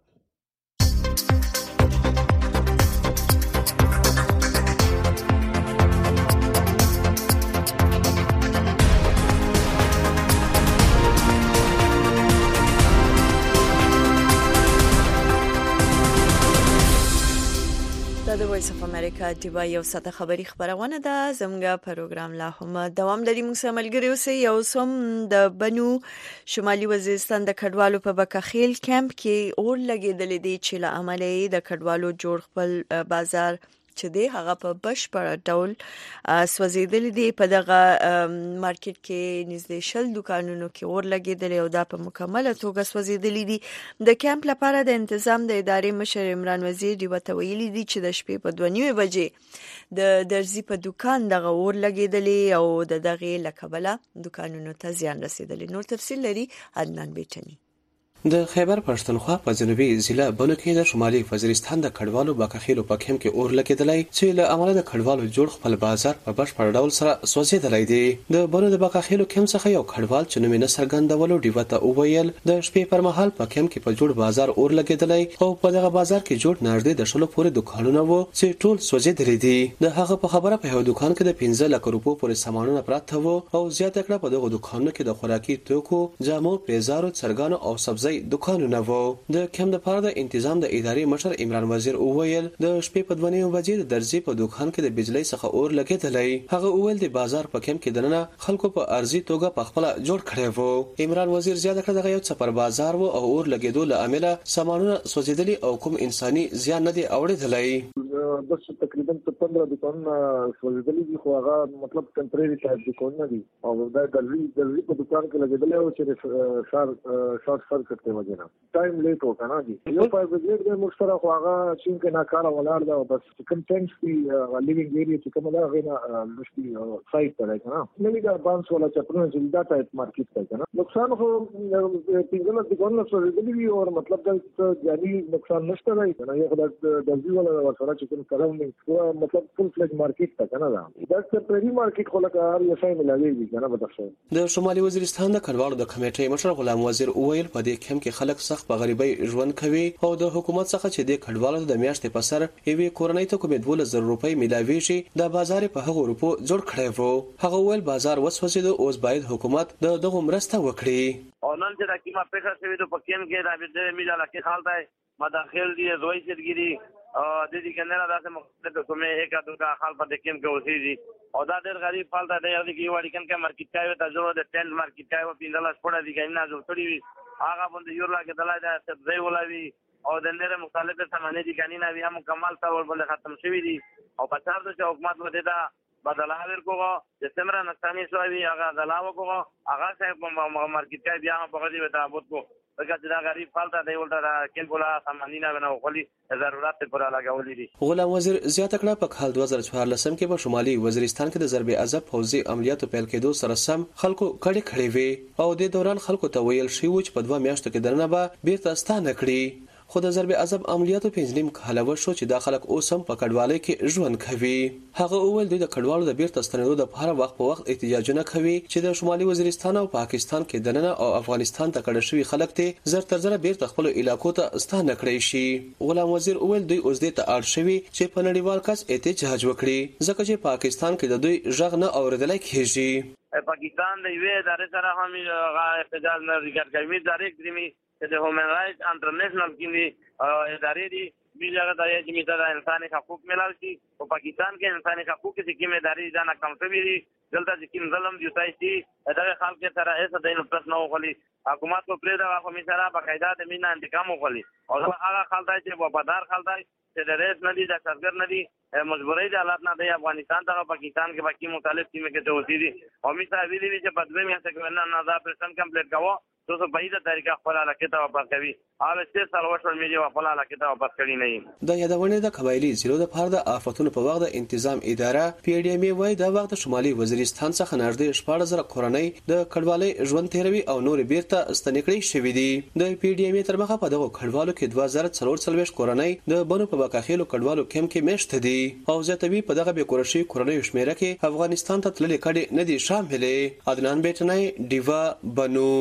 [SPEAKER 1] د وایس اف امریکا دیوا یو ساده خبری خبرونه ده زموږ پروګرام لا هم دوام لري موږ سره ملګری اوسئ یو سم د بنو شمالي وزیرستان د کډوالو په بکخیل کمپ کې اور لګیدل دي چې له عملي د کډوالو جوړ خپل بازار چې دی هغه په بشپړ ډول سوځیدل دي په دغه مارکیټ کې نږدې شل دکانونو کې اور لګیدل او دا په مکمله توګه سوځیدل دي د کمپ لپاره د تنظیم د ادارې مشر عمران وزیر دی وتویل دي چې د شپې په دوه نیمه بجې د درزي په دکان دغه اور لګیدل او د دغه لکبله دکانونو ته زیان رسیدل نور تفصیل لري عدنان بیچنی
[SPEAKER 11] د خیبر پښتونخوا په جنوبي ضلع بنو کې د شمالي وزیرستان د کډوالو بکخیلو په کم کې اور لګیدلای چې له امله د کډوالو جوړ خپل بازار په بشپړ ډول سره سوځیدلای دی د بنو د بکخیلو کم څخه یو کډوال چې نوم یې سرګندولو دیوته اوویل د شپې پر مهال په کم کې په جوړ بازار اور لګیدلای او په دغه بازار کې جوړ نږدې د شلو پورې دکانونه وو چې ټول سوځیدلي دي د هغه په خبره په یو دکان کې د پنځه لک روپو پورې سامانونه پراته وو او زیاته کړه په دغه دکانونو کې د خوراکي توکو جامو پیزارو څرګانو او سبزی دکانونه وو د کم د پاره د تنظیم د ادارې مشر عمران وزیر اوویل د شپې په دوه نیمه بجې د درزي په دکان کې د بجلی څخه اور لګیدلی هغه اوویل د بازار په کم کې دننه خلکو په ارزي توګه په خپل جوړ کړی وو عمران وزیر زیاته کړه دغه یو څپر بازار وو او اور لګیدو له عمله سامانونه سوځیدلي او کوم انساني زیان نه دی اوریدلی
[SPEAKER 19] بس تقریبا پندرہ دکان سوځیدلي دي خو هغه مطلب ټمپرری ټایپ دکان دي او دا درزي درزي په دکان کې لګیدلی او چې شار شارټ سرکټ ته وجه ټایم لیټ وکړه نه دي یو فایر بریګیډ د مشترک خو هغه چې کې ناکاره ولاړ دا بس کوم ټینکس دی لیوینګ ایریا چې کوم دا غینا مشتي سایت ته راځي نه نه دا بانس ولا چپرونه چې دا ټایپ مارکیټ ته نه نقصان خو پینځه دکانونه سره دی او مطلب دا جاني نقصان نشته راځي نه یو د درزي ولا ورسره چې and surroundings کو مطلب فل فلج مارکیټ ته کنه دا دا ټمپرری مارکیټ خو لکه هر یو شی ملاوي کنه بدخشان
[SPEAKER 11] د شمالي وزیرستان د کډوالو د کمیټې مشر غلام وزیر اویل په دې کم کې خلک سخت په غریبۍ ژوند کوي او د حکومت څخه چې د کډوالو د میاشتې په سر ایوي کورنۍ ته کومې دوه زره روپۍ ملاوي شي د بازار په هغو روپو جوړ کړی وو هغه ویل بازار وسوسید او باید حکومت د دغه مرسته وکړي
[SPEAKER 20] او نن چې د کیما پیښه شوې د پکین کې د دې میلا کې حال دی مداخل دي دوی سرګری او د دې کنه راځي مختلف کومه یک دوه حال په دې کې اوسېږي او دا ډېر غریب حال دی د یو وړي کنه مارکیټ کوي ته ضرورت د ټند مارکیټ کوي په انداز پړه دي کنه جوړ کړی وي هغه باندې یو لاګه دلای دا سبزی ولوي او د نړۍ مختلفه سامان دي کنه نه بیا مکمل تور باندې ختم شوی دي او په تاسو چې حکومت وته دا بدلاویر کوغه د سمره نستانی شوی هغه غلاو کوغه هغه صاحب مارکیټ کوي بیا په غوډي وته ابوت کو دا غریب فالته دی ولته کین بولا سامانینا بنو خلی ضرورت پر لګولې دي
[SPEAKER 11] غلام وزیر زیاته کړه په کال دوه زره څوارلس کې په شمالي وزیرستان کې د ضرب عذاب فوزي عملیاتو پیل کېدو سره سم خلکو کړي کړي وي او د دوران خلکو ته ویل شي چې په دوه میاشتو کې درنه به بیرته ستانه کړي خو د ضرب عذاب عملیاتو پنځنیم کاله شو چې د خلک اوسم په کډوالۍ کې ژوند کوي هغه اول د کډوالو د بیرته ستنېدو د لپاره وخت په وخت احتجاجونه کوي چې د شمالي وزیرستان او پاکستان کې دننه او افغانستان ته کډه شوی خلک ته زر تر زر بیرته خپل علاقو ته ستانه کړی شي غلام وزیر اول دوی اوس د ته اړ شوی چې په نړیوال کس احتجاج وکړي ځکه چې پاکستان کې د دوی ژغ نه اوریدلای کیږي
[SPEAKER 20] پاکستان د یوې ادارې سره هم احتجاج نه ذکر کوي ډایرکټ دی د هیومن رائټس انټرنیشنل کې ادارې دي بیلګه دا چې میته د انساني حقوق ملال شي او پاکستان کې انساني حقوق کې کومه ادارې ځان کم شوی دي دلته چې کوم ظلم دی تاسو چې دغه خلک سره هیڅ د پرس نه وغلي حکومت کو پرې دا خو می سره په قاعده د مینا انتقام وغلي او هغه خلک چې وفادار خلک چې د ریس نه دي د سرګر نه دي مجبورۍ د حالات نه دی افغانستان ته پاکستان کې باقي مختلف ټیمه کې ته وتی دي او می صاحب دې چې په دې میاشت کې نه نه دا پرسن کمپلیټ کاوه تو په ایده طریقه خپل علاقه ته واپس کوي هغه څه سره وشول میږي خپل علاقه ته واپس کړي نه
[SPEAKER 11] د یادونه د قبایلی زیرو د فرد آفتونو په وخت د تنظیم اداره پی ډی ام وای د وخت شمالي وزیرستان څخه نږدې شپږ زره کورنۍ د کډوالۍ ژوند تیروي او نور بیرته ستنکړي شوې دي د پی ډی ام تر مخه په دغه کډوالو کې دوه زره څلور څلويښت کورنۍ د بنو په باکاخیلو کډوالو کم کې مشته دي او زیاتوي په دغه به کورشي کورنۍ شمیره کې افغانستان ته تللې کډي نه دي شاملې عدنان بیٹنای دیوا بنو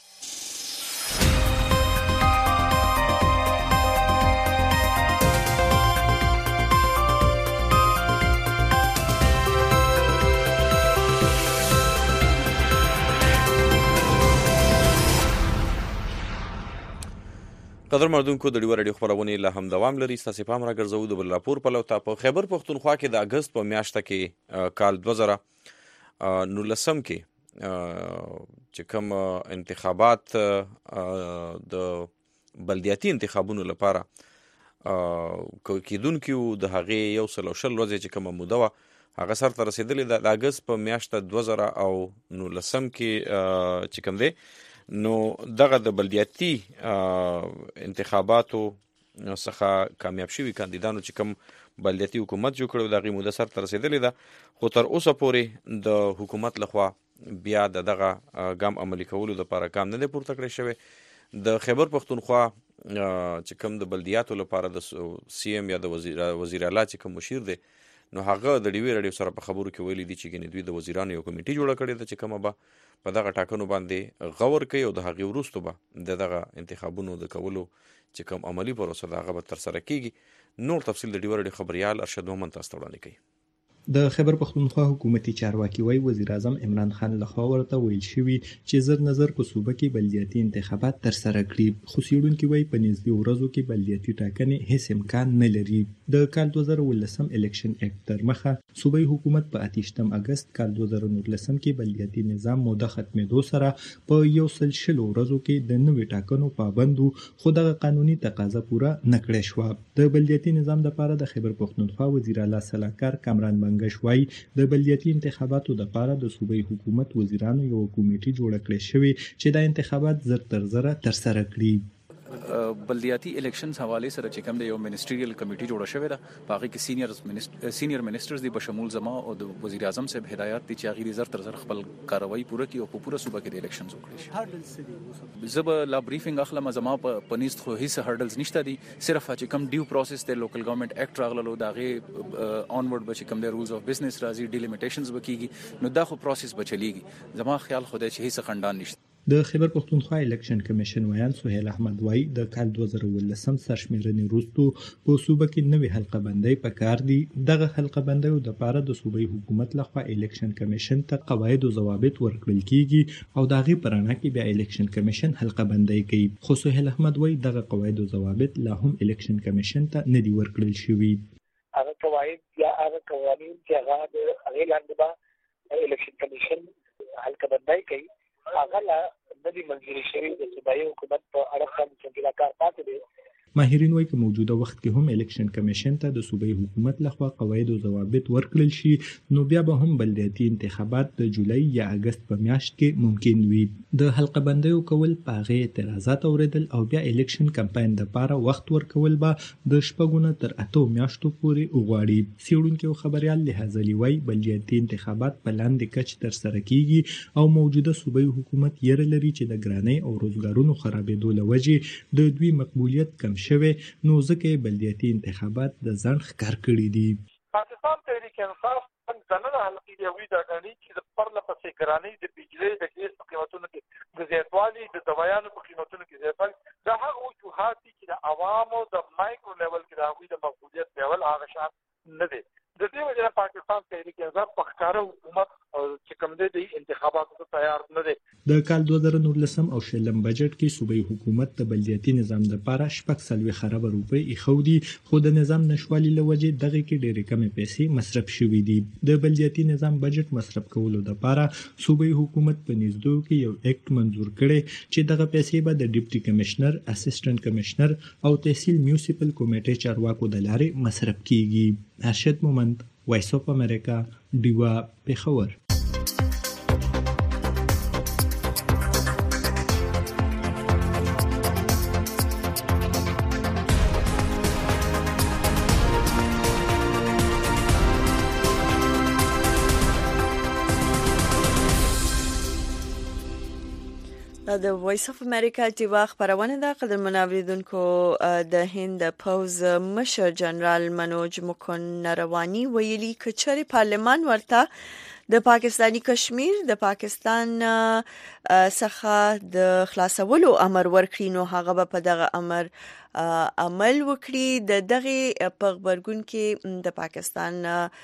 [SPEAKER 2] قدر مردونکو د ډیو رادیو خبرونه له هم دوام لري تاسو پام را ګرځو د بل راپور په لوتا په خیبر پختونخوا کې د اگست په میاشت کې کال دوه زره نولسم کې چې کوم انتخابات د بلدیاتي انتخابونو لپاره کېدونکو د هغه یو سل او شل ورځې چې کومه موده وه هغه سر ته رسیدلې د اگست په میاشت دوه زره او نولسم کې چې کوم دی نو دغه د بلدیاتي انتخاباتو څخه کامیاب شوي کاندیدانو چې کوم بلدیاتي حکومت جوړ کړو دغه موده سر ته رسیدلې ده خو تر اوسه پورې د حکومت لخوا بیا د دغه ګام عملي کولو لپاره کام نه دی پورته کړی شوی د خیبر پختونخوا چې کوم د بلدیاتو لپاره د سی ام یا د وزیر وزیر اعلی چې کوم مشیر دی نو هغه د ډیوی رادیو سره په خبرو کې ویلي دي چې ګنې دوی د وزیرانو یو کمیټي جوړه کړې ده چې کومه به په دغه ټاکنو باندې غور کوي او د هغې وروستو به د دغه انتخابونو د کولو چې کوم عملي پروسه ده هغه به ترسره کیږي نور تفصیل د ډیوی رادیو خبریال ارشد مومن تاسو ته وړاندې کوي
[SPEAKER 21] د خیبر پختونخوا حکومتي چارواکي وای وزیر اعظم عمران خان لخوا ورته ویل شوی چې زر نظر په صوبه کې بلدیاتي انتخابات تر سره کړي خو سیډونکو وای په نږدې ورځو کې بلدیاتي ټاکنې هیڅ امکان نه لري د کال دوه زره ولسم الیکشن اکټ تر مخه صوبایي حکومت په اتیشتم اگست کال دوه زره نولسم کې بلدیاتي نظام موده ختمېدو سره په یو سل شل ورځو کې د نوې ټاکنو پابندو خو دغه قانوني تقاضا پوره نه کړې شوه د بلدیاتي نظام لپاره د خیبر پختونخوا وزیر اعلی سلاکار کامران شوی د بلدیاتي انتخاباتو د لپاره د صوبایي حکومت وزیرانو یو کمیټه جوړه کړې شوې چې د انتخابات زر تر زر تر سره کړي
[SPEAKER 5] بلدیاتي الیکشنز حواله سره چې کوم د یو منسټریال کمیټي جوړه شوې ده په هغه کې سینیئر سینیئر منسټرز دي په شمول زما او د وزیر اعظم صاحب هدایت دي چې هغه زر تر زر خپل کاروایی پوره کړي او په پوره صوبه کې د الیکشنز وکړي شي. زه به لا بریفینګ اخلم زما په پنيست خو هیڅ هرډلز نشته دي صرف چې کوم ډیو پروسس د لوکل ګورنمنت اکټ راغلو دا غي اونورډ به چې کوم د رولز اف بزنس راځي ډیلیمیټیشنز وکيږي نو دا خو پروسس به چلیږي. زما خیال خدای چې هیڅ خندان نشته.
[SPEAKER 21] د خیبر پختونخوا الیکشن کمیشن ویان سهیل احمد وای د کال دوه زره ولسم سرشمیرنې وروسته په صوبه کې نوې حلقه بندۍ په کار دي. دغه حلقه بندۍ د لپاره د صوبایي حکومت لخوا الیکشن کمیشن ته قواعد او ضوابط ورکړل کیږي او د هغې په رڼا کې بیا الیکشن کمیشن حلقه بندۍ کوي. خو سهیل احمد وای دغه قواعد او ضوابط لا هم الیکشن کمیشن ته نه دي ورکړل شوي.
[SPEAKER 22] هغه قواعد یا هغه قوانین چې هغه د هغې لاندې به الیکشن کمیشن حلقه بندۍ کوي هغه لا د دې منځري شوی د صوبایي حکومت په اړه باندې څنګه کار پاتې دي.
[SPEAKER 21] ماهرین وایي چې موجوده وخت کې هم الیکشن کمیشن ته د صوبایي حکومت لخوا قواعد او ضوابط ورکړل شي نو بیا به هم بلدیاتي انتخابات د جولای یا اگست په میاشت کې ممکن وي. د حلقه بندیو کول په هغه اعتراضات اوریدل او بیا الیکشن کمپاین لپاره وخت ورکول به د شپږونه تر اته میاشتو پورې وغواړي. څېړونکي او خبريال لحاظلي وایي بلدیاتي انتخابات په لاندې کچ تر سره کیږي او موجوده صوبایي حکومت یې لري چې د ګرانۍ او روزګارونو خرابېدو لوجې د دوی مقبولیت کم شوی نو ځکه بلدیاتي انتخابات د ځان ښکار کړي دي.
[SPEAKER 22] پاکستان تحریک انصاف څنګه حلقې دی وی دا غني چې د پرله پسې ګرانۍ د بجلی د ګیس په قیمتونو کې د زیاتوالي د دوایانو په قیمتونو کې زیاتوالی دا هغه وجوهات چې د عوامو د مایکرو لیول کې د هغوی د مقبولیت لیول هغه شان نه دی. د دې وجه پاکستان تحریک انصاف په ښکاره حکومت چې کوم دی د انتخاباتو ته تیار نه دی.
[SPEAKER 21] د کال دوه زره نولسم او شلم بجټ کې صوبایي حکومت د بلدیاتي نظام لپاره شپږ څلوېښت خرابه روپۍ ایښودي خو د نظام نشوالي له وجې دغې کې ډېرې کمې پیسې مصرف شوي دي. د بلدیاتي نظام بجټ مصرف کولو لپاره صوبایي حکومت په نږدو کې یو اکټ منظور کړی چې دغه پیسې به د ډیپټي کمشنر، اسسټنټ کمشنر او تحصیل میونسپل کمیټې چارواکو د لارې مصرف کیږي. ارشد مومند، وایس اف امریکا، ډیوا، پېښور.
[SPEAKER 1] د وایس اف امریکا ډیوا خبرونه ده. قدرمن اوریدونکو د هند پوز مشر جنرال منوج مکن نروانی ویلي کچري پارلمان ورته د پاکستانی کشمیر د پاکستان څخه د خلاصولو امر ورکړي نو هغه په دغه امر عمل وکړي. د دغه په خبرګون کې د پاکستان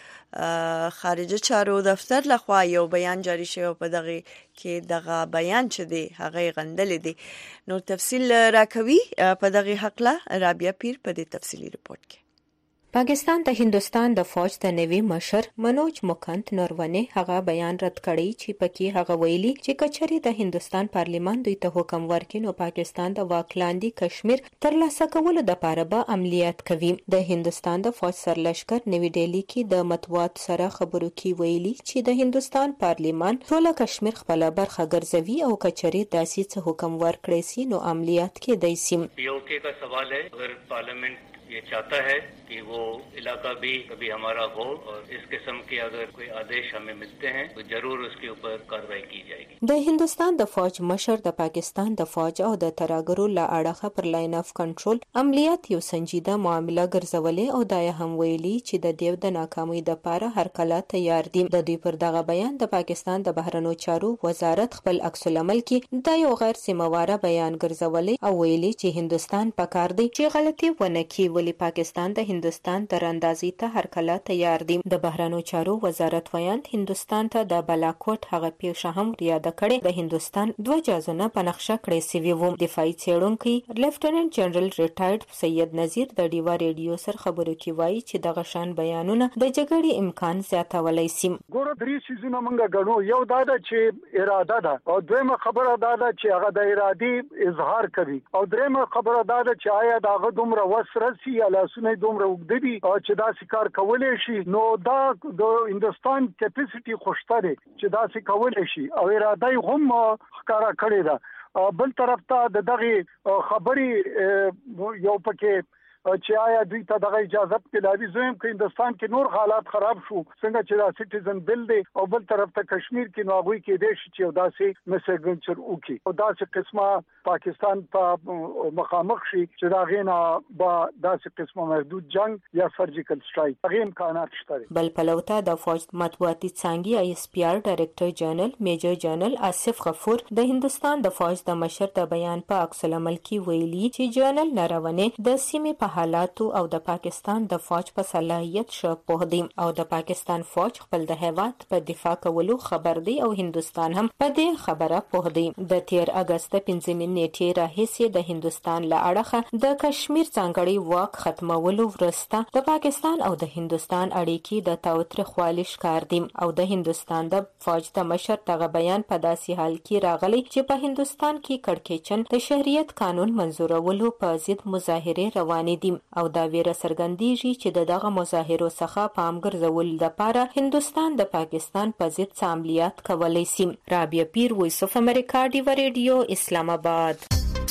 [SPEAKER 1] خارجه چارو دفتر لخوا یو بیان جاری شوی په دغه کې دغه بیان چې دی هغه غندل دي. نو تفصیل راکوي په دغه حق لا رابعه پیر په دې تفصیلی رپورت کې.
[SPEAKER 23] پاکستان د هندستان د فوج د نوي مشر منوج مکند نروانی هغه بیان رد کړی چې پکې هغه ویلي چې کچري د هندستان پارلیمان دوی ته حکم ورکړي نو پاکستان د واکلاندي کشمیر ترلاسه کولو د لپاره به عملیات کوي. د هندستان د فوج سرلشکر نوی ډیلی کې د مطبوعات سره خبرو کې ویلي چې د هندستان پارلیمان ټول کشمیر خپل برخه ګرځوي او کچري داسې څه حکم ورکړي سي نو عملیات کې دی سیم.
[SPEAKER 24] پی او کے کا سوال ہے اگر پارلیمنٹ یہ چاہتا ہے کہ وہ علاقہ بھی کبھی ہمارا ہو اور اس قسم کے اگر کوئی آدیش ہمیں ملتے ہیں تو ضرور اس کے اوپر کاروائی کی جائے گی.
[SPEAKER 23] د هندستان د فوج مشر د پاکستان د فوج او د تراګرو لا اړه پر لاین اف کنټرول عملیات یو سنجیده معامله ګرځولې او دا هم ویلي چې د دیو د ناکامۍ د لپاره هر کله تیار دي. د دوی پر دغه بیان د پاکستان د بهرنیو چارو وزارت خپل عکس العمل کې د یو غیر سیمواره بیان ګرځولې او ویلي چې هندستان پکار دی چې غلطي ونه کړي ولی پاکستان د هندستان تر اندازې ته هر کله تیار دی. د بهرنیو چارو وزارت ویاند هندستان ته د بلاکوټ هغه پیښه هم یاد کړې د هندستان دوه جازونه په نقشه کړې سوي وو. دفاعي څېړونکي لیفټیننټ جنرال ریټایرډ سید نذیر د ډیوا ریډیو سره خبرو کې وایي چې دغه شان بیانونه د جګړې امکان زیاتولای شي.
[SPEAKER 25] ګوره درې شیزونه موږ غنو یو دا ده چې اراده ده او دویمه خبره دا ده چې هغه د ارادي اظهار کوي او دریمه خبره دا ده چې آیا دغه دومره وسرسي یا لاسونه دومره وګدي چې دا سکار کولای شي نو دا د هندستان کیپاسټي خوشته ده چې دا سکار کولای شي او اراده هم ښکارا کړی ده. بل طرف ته د دغه خبري یو پکې چې آیا دوی ته دغه اجازه ملاوي زویم که هندستان کې نور حالات خراب شو څنګه چې دا سټیزن بل دی او بل طرف ته کشمیر کې نو هغوی کې دی چې یو داسې مسګنچر وکي او داسې قسمه پاکستان په مخامخ شي چې دا غینا با داسې قسمه محدود جنگ یا سرجیکل سټرایک هغه امکانات شته.
[SPEAKER 23] بل پلوته د فوج مطبوعاتي څانګې آی اس پی آر ډایریکټر جنرال میجر جنرال آصف غفور د هندستان د فوج د مشر د بیان په عکس العمل کې ویلي چې جنرال نارونه د سیمې په حالاتو او د پاکستان د فوج په صلاحیت شو په دې او د پاکستان فوج خپل د هیواد په دفاع کولو خبر دی او هندستان هم په دې خبره په دې د تیر اگست پنځمې نیټې راهیسې د هندستان له اړخه د کشمیر څنګړی واک ختمولو وروسته د پاکستان او د هندستان اړیکې د تاوتریخوالي ښکار دي او د هندستان د فوج د مشر دغه بیان په داسې حال کې راغلی چې په هندستان کې کړکېچن د شهریت قانون منزورولو په ضد مظاهره روانې دي او دا ویره څرګندېږي چې د دغه مظاهرو څخه پام ګرځول لپاره هندستان د پاکستان په ضد عملیات کولای شي. رابعه پیر، وایس اف امریکا، ډیو ریډیو، اسلام آباد.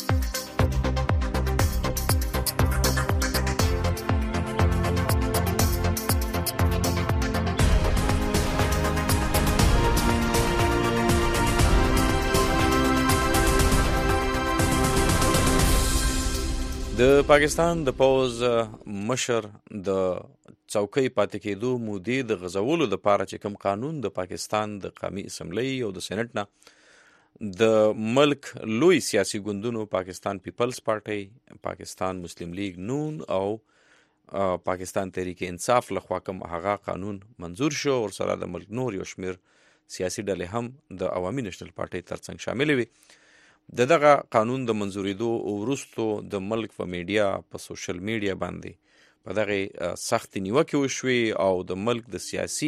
[SPEAKER 2] د پاکستان د پوز مشر د څوکۍ پاتې کېدو مودې د غزولو لپاره چې کوم قانون د پاکستان د قومي اسمبلی او د سېنات نه د ملک لوی سیاسي ګوندونو پاکستان پیپلز پارټي، پاکستان مسلم لیگ نون او پاکستان تحریک انصاف لخوا کوم هغه قانون منظور شو او سره د ملک نور یو شمیر سیاسي ډلې هم د عوامي نېشنل پارټي ترڅنګ شامل وي. د دغه قانون د منظوریدو وروستو د ملک په میډیا په سوشل میډیا باندې په دغه سخت نیوکه وشوي او د ملک د سیاسي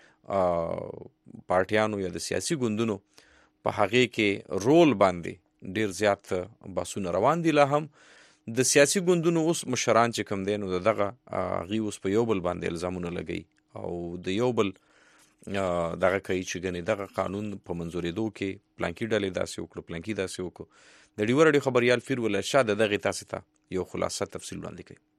[SPEAKER 2] پارټیانو یا د سیاسي ګوندونو په هغه کې رول باندې ډیر زیات باسونه روان دي. لا هم د سیاسي ګوندونو اوس مشران چې کوم دي نو دغه غي اوس په یو بل باندې الزامونه لګي او د یو بل دغه کوي چې ګنې دغه قانون په منظورېدو کې پلانکی ډلې داسې وکړو پلانکی داسې وکړو. د ډیو ریډیو خبریال فیر ولا شاده دغه تاسو ته یو خلاصه تفصیل وړاندې کوي.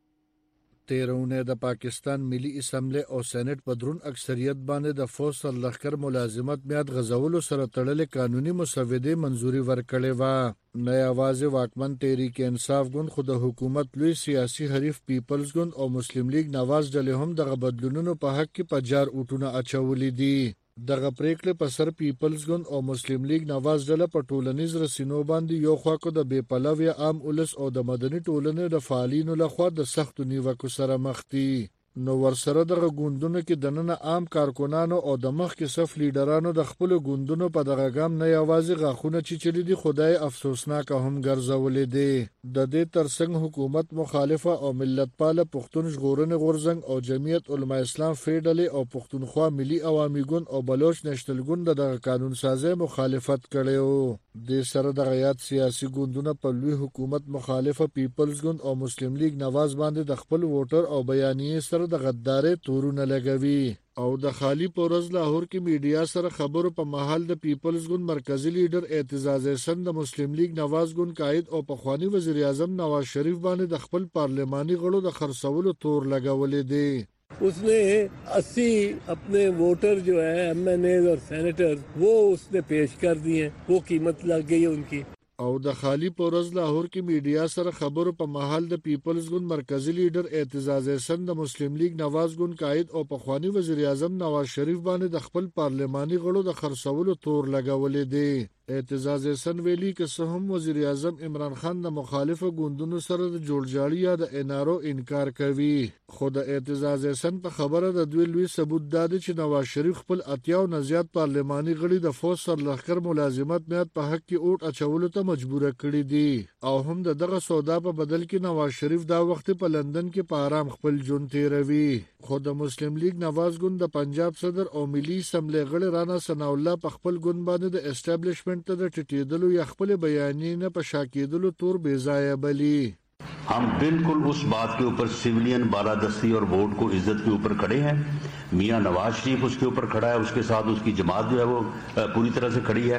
[SPEAKER 4] تیرونه د پاکستان ملي اسمبلی او سېنات په درون اکثریت باندې د فوج سر لخر ملازمت میاد غزولو سره تړلې قانوني مسودې منزوري ورکړې و. نه یوازې واکمن تحریک انصاف ګوند خو د حکومت لوی سیاسي حریف پیپلز ګوند او مسلم لیگ نواز ډلې هم دغه بدلونونو په حق کې په جار اوټونه اچولې دي. دغه پریکړه په سر پیپلز ګوند او مسلم لیگ نواز ډله په ټولنیز رسنیو باندې یو خوا کو د بے پلوی عام ولس او د مدني ټولنې د فعالینو لخوا د سخت نیوکو سره مخ دي. نو ورسره دغه ګوندونو کې دننه عام کارکونانو او د مخ کې صف لیډرانو د خپل ګوندونو په دغه ګام نه یوازې غاخونه چې چلی دي خدای افسوسناک هم ګرځولې دي. د دې ترڅنګ حکومت مخالفه او ملت پاله پښتون ژغورنې غورځنګ او جمعیت علما اسلام فیډلې او پښتونخوا ملي عوامي ګوند او بلوچ نېشنل ګوند دغه قانون سازي مخالفت کړي. د سره د غیات سیاسي ګوندونو په لوی حکومت مخالفه پیپلز ګوند او مسلم لیگ نواز باندې د خپل ووټر او بیانیه سره د غدارې تورونه لګوي. او د خالی پورز لاهور کې میډیا سره خبرو په محل د پیپلز ګوند مرکزی لیډر اعتزاز احسن د مسلم لیگ نواز ګوند قائد او پخوانی وزیر اعظم نواز شریف باندې د خپل پارلماني غړو د خرڅولو تور لګولې دي.
[SPEAKER 6] उसने अस्सी अपने वोटर जो है एम एन ए और सेनेटर वो उसने पेश कर दिए, वो कीमत लग गई उनकी.
[SPEAKER 4] او د خالی پورز لاهور کې میډیا سره خبرو په محل د پیپلز ګوند مرکزی لیډر اعتزاز احسن د مسلم لیگ نواز ګوند قائد او پخوانی وزیر اعظم نواز شریف باندې د خپل پارلماني غړو د خرڅولو تور لګولې دي. اعتزاز احسن ویلي که څه هم وزیر اعظم عمران خان د مخالفه ګوندونو سره د جوړجاړي یا د انارو انکار کوي، خو د اعتزاز احسن په خبره د دوی لوی ثبوت دا دی چې نواز شریف خپل اتیا او نزيات پارلماني غړي د فوج سر لخر ملازمت میاد په حق کې اوټ اچولو ته مجبور کړی دي. او هم د دغه سودا په بدل کې نواز شریف دا وخت په لندن کې په آرام خپل ژوند تیروي. خو د مسلم لیگ نواز ګوند د پنجاب صدر او ملي اسمبلی غړي رانا ثنا الله په خپل ګوند باندې د اسټابلیشمنت ته د ټټېدلو یا خپل بیانې نه په شاکېدلو تور بے ضایع بلی.
[SPEAKER 7] हम बिल्कुल उस बात के ऊपर सिविलियन बालादस्ती और वोट को इज्जत के ऊपर खड़े हैं. मियां नवाज शरीफ उसके ऊपर खड़ा है, उसके साथ उसकी जमात जो है वो पूरी तरह से खड़ी है.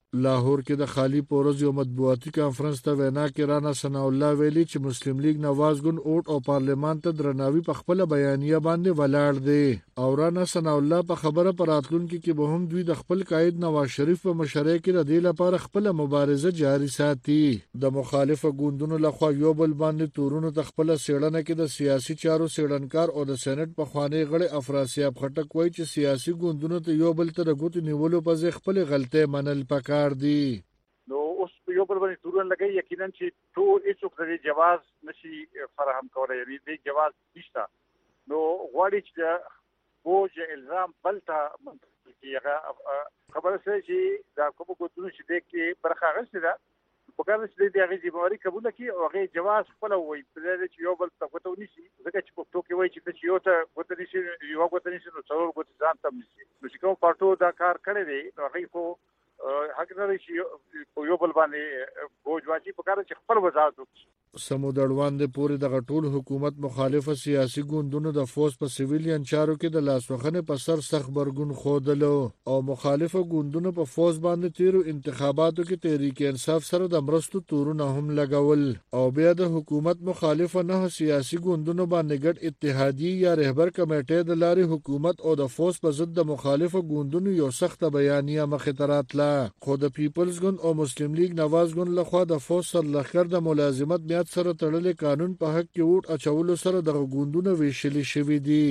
[SPEAKER 4] لاهور کې د خالی پورز یو مطبوعاتي کانفرنس ته وینا کې رانا ثنا الله ویلي چې مسلم لیگ نواز ګوند اوټ او پارلیمان ته درناوي په خپل بیانیه باندې ولاړ دی او رانا ثنا الله په خبره پر راتلونکي کې به هم دوی د خپل قائد نواز شریف په مشرۍ کې د دې لپاره خپل مبارزه جاري ساتي. د مخالفه ګوندونو لخوا یو بل باندې تورونو ته خپل سیړنه کې د سیاسي چارو سیړنکار او د سېنات په خواني غړي افراسیاب خټک وایي چې سیاسي ګوندونو ته یو بل ته د ګوت نیولو په ځای خپل غلطۍ منل پکار دي.
[SPEAKER 3] نو اوس یو بل باندې تورن لګي یقینا چې ټول هیڅوک د جواز نشي فراهم کولای، یعنی د جواز نشته. نو غواړي چې بوج الزام بلته منطقي خبره سره چې دا کوم ګوندونو چې د کې برخه غوښتي ده په کار چې د هغه ځمواري قبول کړي او هغه جواز خپل وایي په دې چې یو بل ته وته ونیسي، ځکه چې په توګه وایي چې یو ته وته نشي یو وته نشي نو څلور وته ځان تم نشي. نو چې کوم پارټو دا کار کړی دی نو هغه خو حق لري چې یو بل باندې بوج واچي په کار چې خپل وضاحت وکړي.
[SPEAKER 4] سمود اړوان د پورې د غټول حکومت مخالفه سیاسي ګوندونو د فوز په سیویلین چارو کې د لاسوخنې په سر سخت برګون خودلو او مخالفه ګوندونو په فوز باندې تیرو انتخاباتو کې تحریک انصاف سره د مرستو تورونه هم لګول او بیا د حکومت مخالفه نه سیاسي ګوندونو باندې ګډ اتحادیه یا رهبر کمیټې د لاري حکومت او د فوز په ضد د مخالفه ګوندونو یو سخت بیانیه مخې ته راتله. خو د پیپلز ګوند او مسلم لیگ نواز ګوند لخوا د فوز سر لخر د ملازمت سره تړلې قانون په حق کې ووټ اچولو سره د ګوندونو ویشلې شوې دي.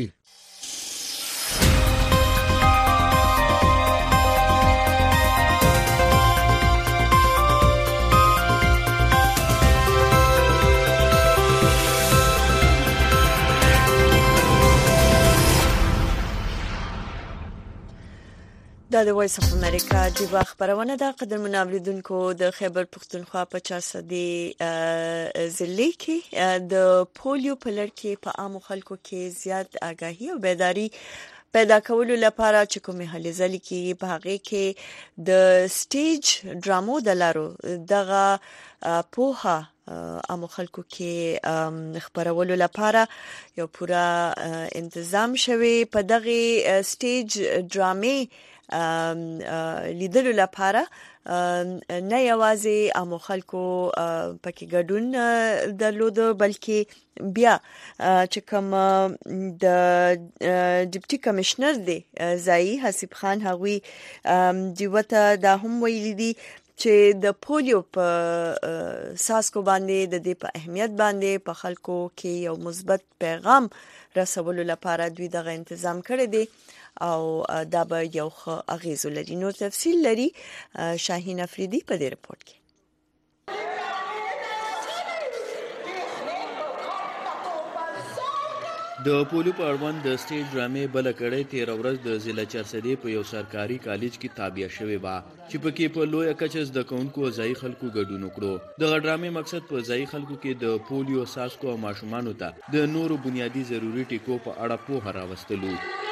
[SPEAKER 1] دا د وایس اف امریکا د خبرونه د قدر منابلدونکو د خیبر پختونخوا په چارصدي ضلع کې د پولیو په لړ کې په عام خلکو کې زیات آگاهی او بیداری پیدا کولو لپاره چې کومه هلې ځلې کې په هغه کې د سټیج ډرامو د لارو دغه پوها عام خلکو کې خبرولو لپاره یو پورا تنظیم شوی. په دغه سټیج ډرامې لیدلو لپاره نه یوازې عام خلکو پکې ګډون درلود بلکې بیا چې کوم د ډیپټي کمشنر دی ځای حسیب خان هغوی دیوته دا هم ویلي دي چې د پولیو په ساسکو باندې د دې په اهمیت باندې په خلکو کې یو مثبت پیغام رسولو لپاره دوی دغه تنظیم کړی دی او دا به یو ښه اغیز لري. نو تفصیل لري شاهین افریدی په دې رپورت کې.
[SPEAKER 8] د پولیو په اړوند د سټیج ډرامې بل کړه تیر ورځ د ضلع چارسدي په یو سرکاري کالج کې تابع شوی با چې پکې په لوی کچز د کونکو ځای خلکو ګډون وکړو. د ډرامې مقصد په ځای خلکو کې د پولیو ساسکو او ماشومانو ته د نورو بنیادی ضروري ټکو په اړه پوهه راوستلو.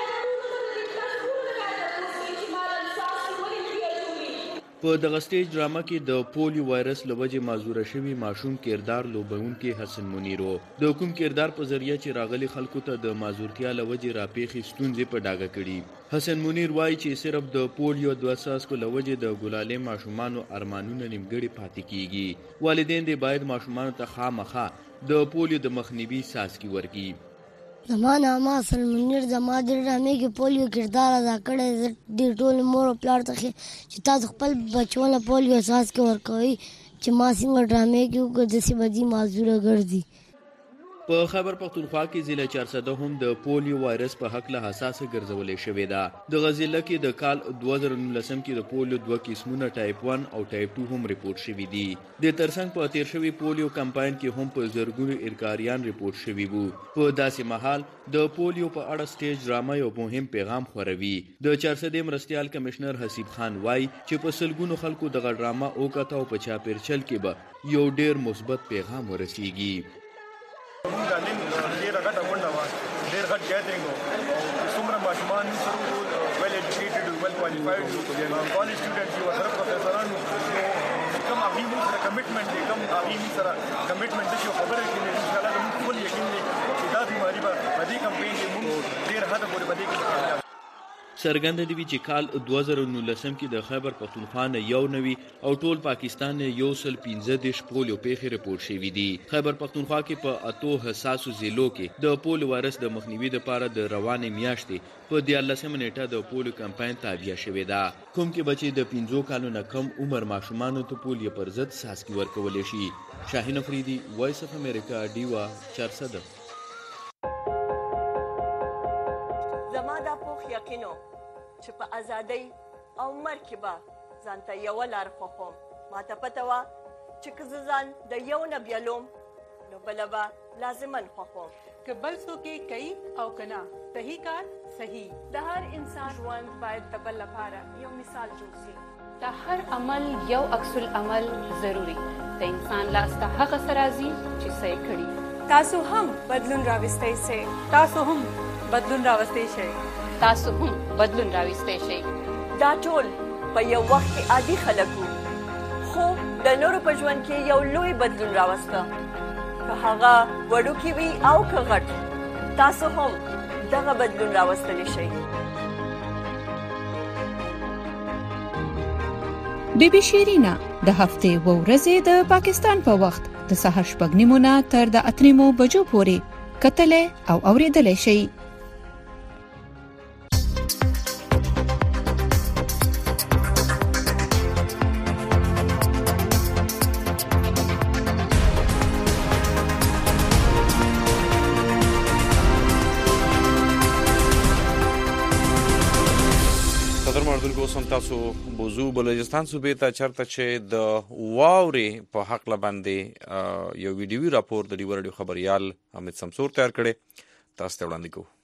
[SPEAKER 8] په دغه سټیج ډرامه کې د پولیو وایرس لوجه معذور شوی ماشوم کردار لوبونکي حسن منیرو د حکوم کردار په ذریعہ چې راغلي خلکو ته د معذورتیا لوجه راپېخي ستونزې په ډاګه کړي. حسن منیر وایي چې صرف د پولیو د اساس کو لوجه د ګلالې ماشومانو ارمانونه نیمګړي پاتې کیږي. والدین دې باید ماشومانو ته خامخا د پولیو د مخنیوي ساسکی ورکړي.
[SPEAKER 9] زمانه ما حسن منیر زما د ډرامې کې پولیو کردار ادا کړی دی. ټول مور او پلار ته چې تاسو خپل بچونه پولیو احساس کې ورکوي چې ما څنګه ډرامې کې وکړه داسې به دي معذوره ګرځي.
[SPEAKER 8] په خیبر پختونخوا کې ضلع چارسده هم د پولیو وایرس په حق له حساسه ګرځولې شوې ده. د غزله کې د کال دوه زره نولسم کې د پولیو دوه قسمونه ټایپ ون او ټایپ ټو هم ریپورت شوي دي. د ترڅنګ په تیر شوی پولیو کمپاین کې هم په زرګونو ارکاریان ریپورت شوي وو. په داسې مهال د پولیو په اړه سټیج ډرامه یو مهم پیغام خوروي. د چارسده مرستيال کمشنر حسیب خان وایي چې په سلګونو خلکو دغه ډرامه وکړه او په چاپیرچل کې به یو ډیر مثبت پیغام ورسیږي.
[SPEAKER 10] موږ د نن ډیره غټه غونډه وه، ډېر غټ ګیدرینګ و او څومره ماشومان سره ویل ایجوکیټډ ویل کوالیفایډ کالج سټوډنټ یو سره پروفیسران کوم هغه موږ سره کمټمنټ دی کوم هغه موږ سره کمټمنټ دی چې خبره کوي ان شاء الله موږ ټول یقین دی چې دا بیماری به په دې کمپاین کې موږ ډېر حد پورې باندې کې
[SPEAKER 8] څرګنده دی چې کال دوه زره نولسم کې د خیبر پښتونخوا نه یو نوي او ټول پاکستان نه یو سل پنځه دېرش پولیو پیښې رپورټ شوي دي. خیبر پښتونخوا کې په اتو حساسو ضلعو کې د پولیو وایرس د مخنیوي لپاره د روانې میاشتې په دیارلسمه نیټه د پولیو کمپاین تعبیه شوې ده، کوم کې بچي د پنځو کالو نه کم عمر ماشومانو ته پولیو پر ضد څاڅکي ورکولی شي. شاهین افریدي، وایس اف امریکا، ډیوا چارسده.
[SPEAKER 1] زما دا پوخ یقینو چې په ازادۍ او مرګ کې به ځان ته یوه لار خوښوم. ما ته پته وه چې که زه ځان د یو نه بیلوم نو بله به لازمن خوښوم.
[SPEAKER 12] که بل څوک یې کوي او که نه صحیح کار صحیح.
[SPEAKER 13] د هر انسان ژوند باید د بل لپاره یو مثال جوړ شي.
[SPEAKER 14] د هر عمل یو عکس العمل ضروري. د انسان لاس ته هغه څه راځي چې څه یې کړي.
[SPEAKER 13] تاسو هم بدلون راوستی شئ.
[SPEAKER 12] تاسو هم بدلون راوستی شئ.
[SPEAKER 14] تاسو هم بدلون راوستی شئ.
[SPEAKER 1] دا ټول په یو وخت کې عادي خلک وو، خو د نورو په ژوند کې یو لوی بدلون راوسته، که هغه وړوکی وي او که غټ. تاسو هم دغه بدلون راوستلی شئ.
[SPEAKER 16] بی بی شیرینا د هفتې و ورځې د پاکستان په وخت د سهار شپږ نیمو نه تر د اته نیمو بجو پورې کتلې او اورېدلې شئ.
[SPEAKER 2] اوس هم تاسو بوزو بلوچستان صوبې ته چرته چې د واورې په حقله باندې یو ویډیوي راپور د ډیوه راډیو خبریال حمید سمسور تیار کړی، تاسو ته وړاندې کوو.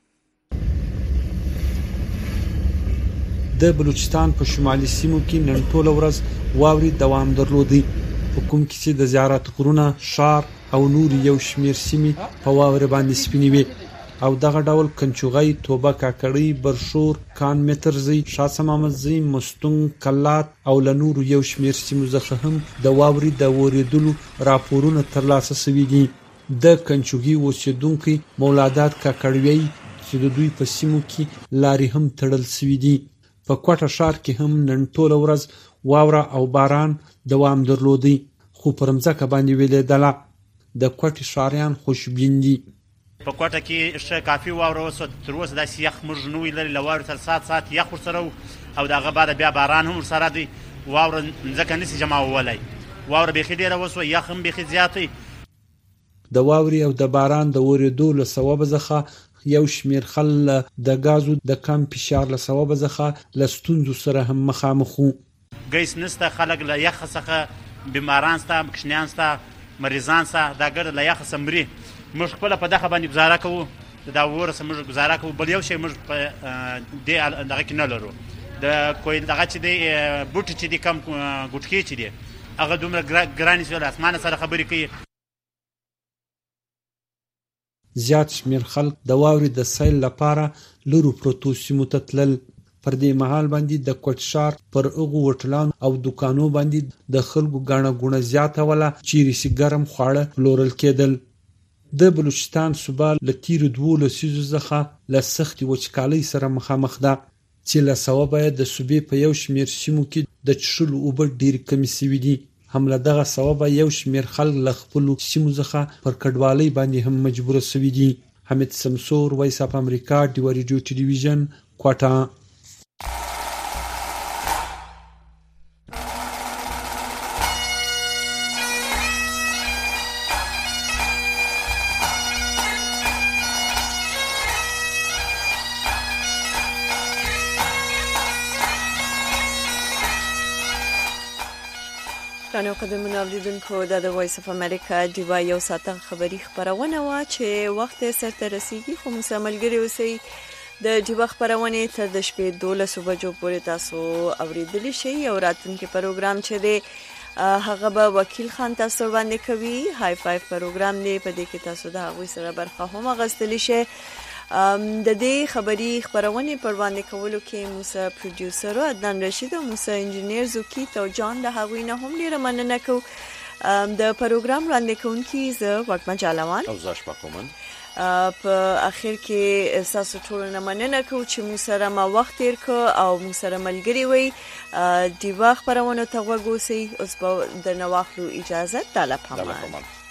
[SPEAKER 17] د بلوچستان په شمالي سیمو کې نن ټوله ورځ واورې دوام درلودی، په کوم کې چې د زیارت غرونه، شار او نور یو شمیر سیمې په واورې باندې سپینې وي او دغه ډول کنچوغی، توبه کاکړی، برشور، کان مترزی، شاه محمدزی، مستون، کلات او لنور یو شمیر سیمو څخه هم د واورې د وریدلو راپورونه ترلاسه شوي دي. د کنچوغی اوسیدونکي مولادات کاکړوی چې د دوی په سیمو کې لارې هم تړل شوي دي. په کوټه ښار کې هم نن ټوله ورځ واوره او باران دوام درلودی، خو پر مځکه باندې ویلېدله. د کوټې ښاریان خوشبین دي.
[SPEAKER 26] په کوټه کې ښه کافي واوره وسوه، تر اوسه داسې یخ موږ نه وي لرې، له واورې سره ساعت ساعت یخ ورسره و او د هغه بعده بیا باران هم ورسره دی. واوره مځکه نشي جمعولی، واوره بیخي ډېره وسوه، یخ هم بیخي زیات دی.
[SPEAKER 17] د واورې او د باران د ورېدو له سببه څخه یو شمیر خلک د ګازو د کم فشار له سببه څخه له ستونزو سره هم مخامخ وو.
[SPEAKER 26] ګیس نشته، خلک له یخه څخه بیماران شته، ماشومان شته، مریضان شته، دا ګرد له یخه څخه مري. موږ خپله په دغه باندې ګزاره کوو، د دا اوره سره موږ ګزاره کوو، بل یو شی موږ په دې دغه کې نه لرو. د کوی دغه چې دی بوټي چې دی کم ګوټکې چې دی هغه دومره ګرانې شوي، له اسمانه سره خبرې کوي.
[SPEAKER 17] زیات شمیر خلک د واورې د سیل لپاره لرو پروتو سیمو ته تلل. پر دې مهال باندې د کوټ ښار پر هغو هوټلانو او دوکانو باندې د خلکو ګڼه ګوڼه زیاته وله، چیرې چې ګرم خواړه پلورل کېدل. د بلوچستان صوبه له تیرو دوو لسیزو څخه له سختې وچکالۍ سره مخامخ ده، چې له سببه یې د صوبې په یو شمیر سیمو کې د څښلو اوبه ډېرې کمې شوي دي. هم له دغه سببه یو شمیر خلک له خپلو سیمو څخه پر کډوالۍ باندې هم مجبوره شوي دي. حمید سمسور، وایس اف امریکا، ډیوه ریډیو ټلویزیون، کوټه.
[SPEAKER 1] قانون قدرمن اوریدونکو د وایس اف امریکا ډیوا یو ساعته خبری خبرونه وا چې وخت سره رسیدي، خو موږ ملګری اوسئ. د ډیوا خبرونه تر د شپې دولس بجو پورې تاسو اوریدلی شئ او راتلونکي پروګرام چې دی هغه به وکیل خان تاسو باندې کوي. های فایو پروګرام دی، په دې کې تاسو د هغوی سره برخه هم اخیستلی شئ. د دې خبری خبرونه پر باندې کولو کې موسی پروډوسر عدنان رشید او موسی انجینیر زوکی تو جان د هغوی نه هم ډیره مننه کوو د پروګرام وړاندې کوونکی زه وګما جالوان
[SPEAKER 2] او زاش پاکومن.
[SPEAKER 1] په اخر کې تاسو ټول نه مننه کوم چې موږ سره ما وخت تیر کو او موږ سره ملګری وي. دی وخت پرونه ته وګوسي اوس په د نواخلو اجازه تعالی پامان.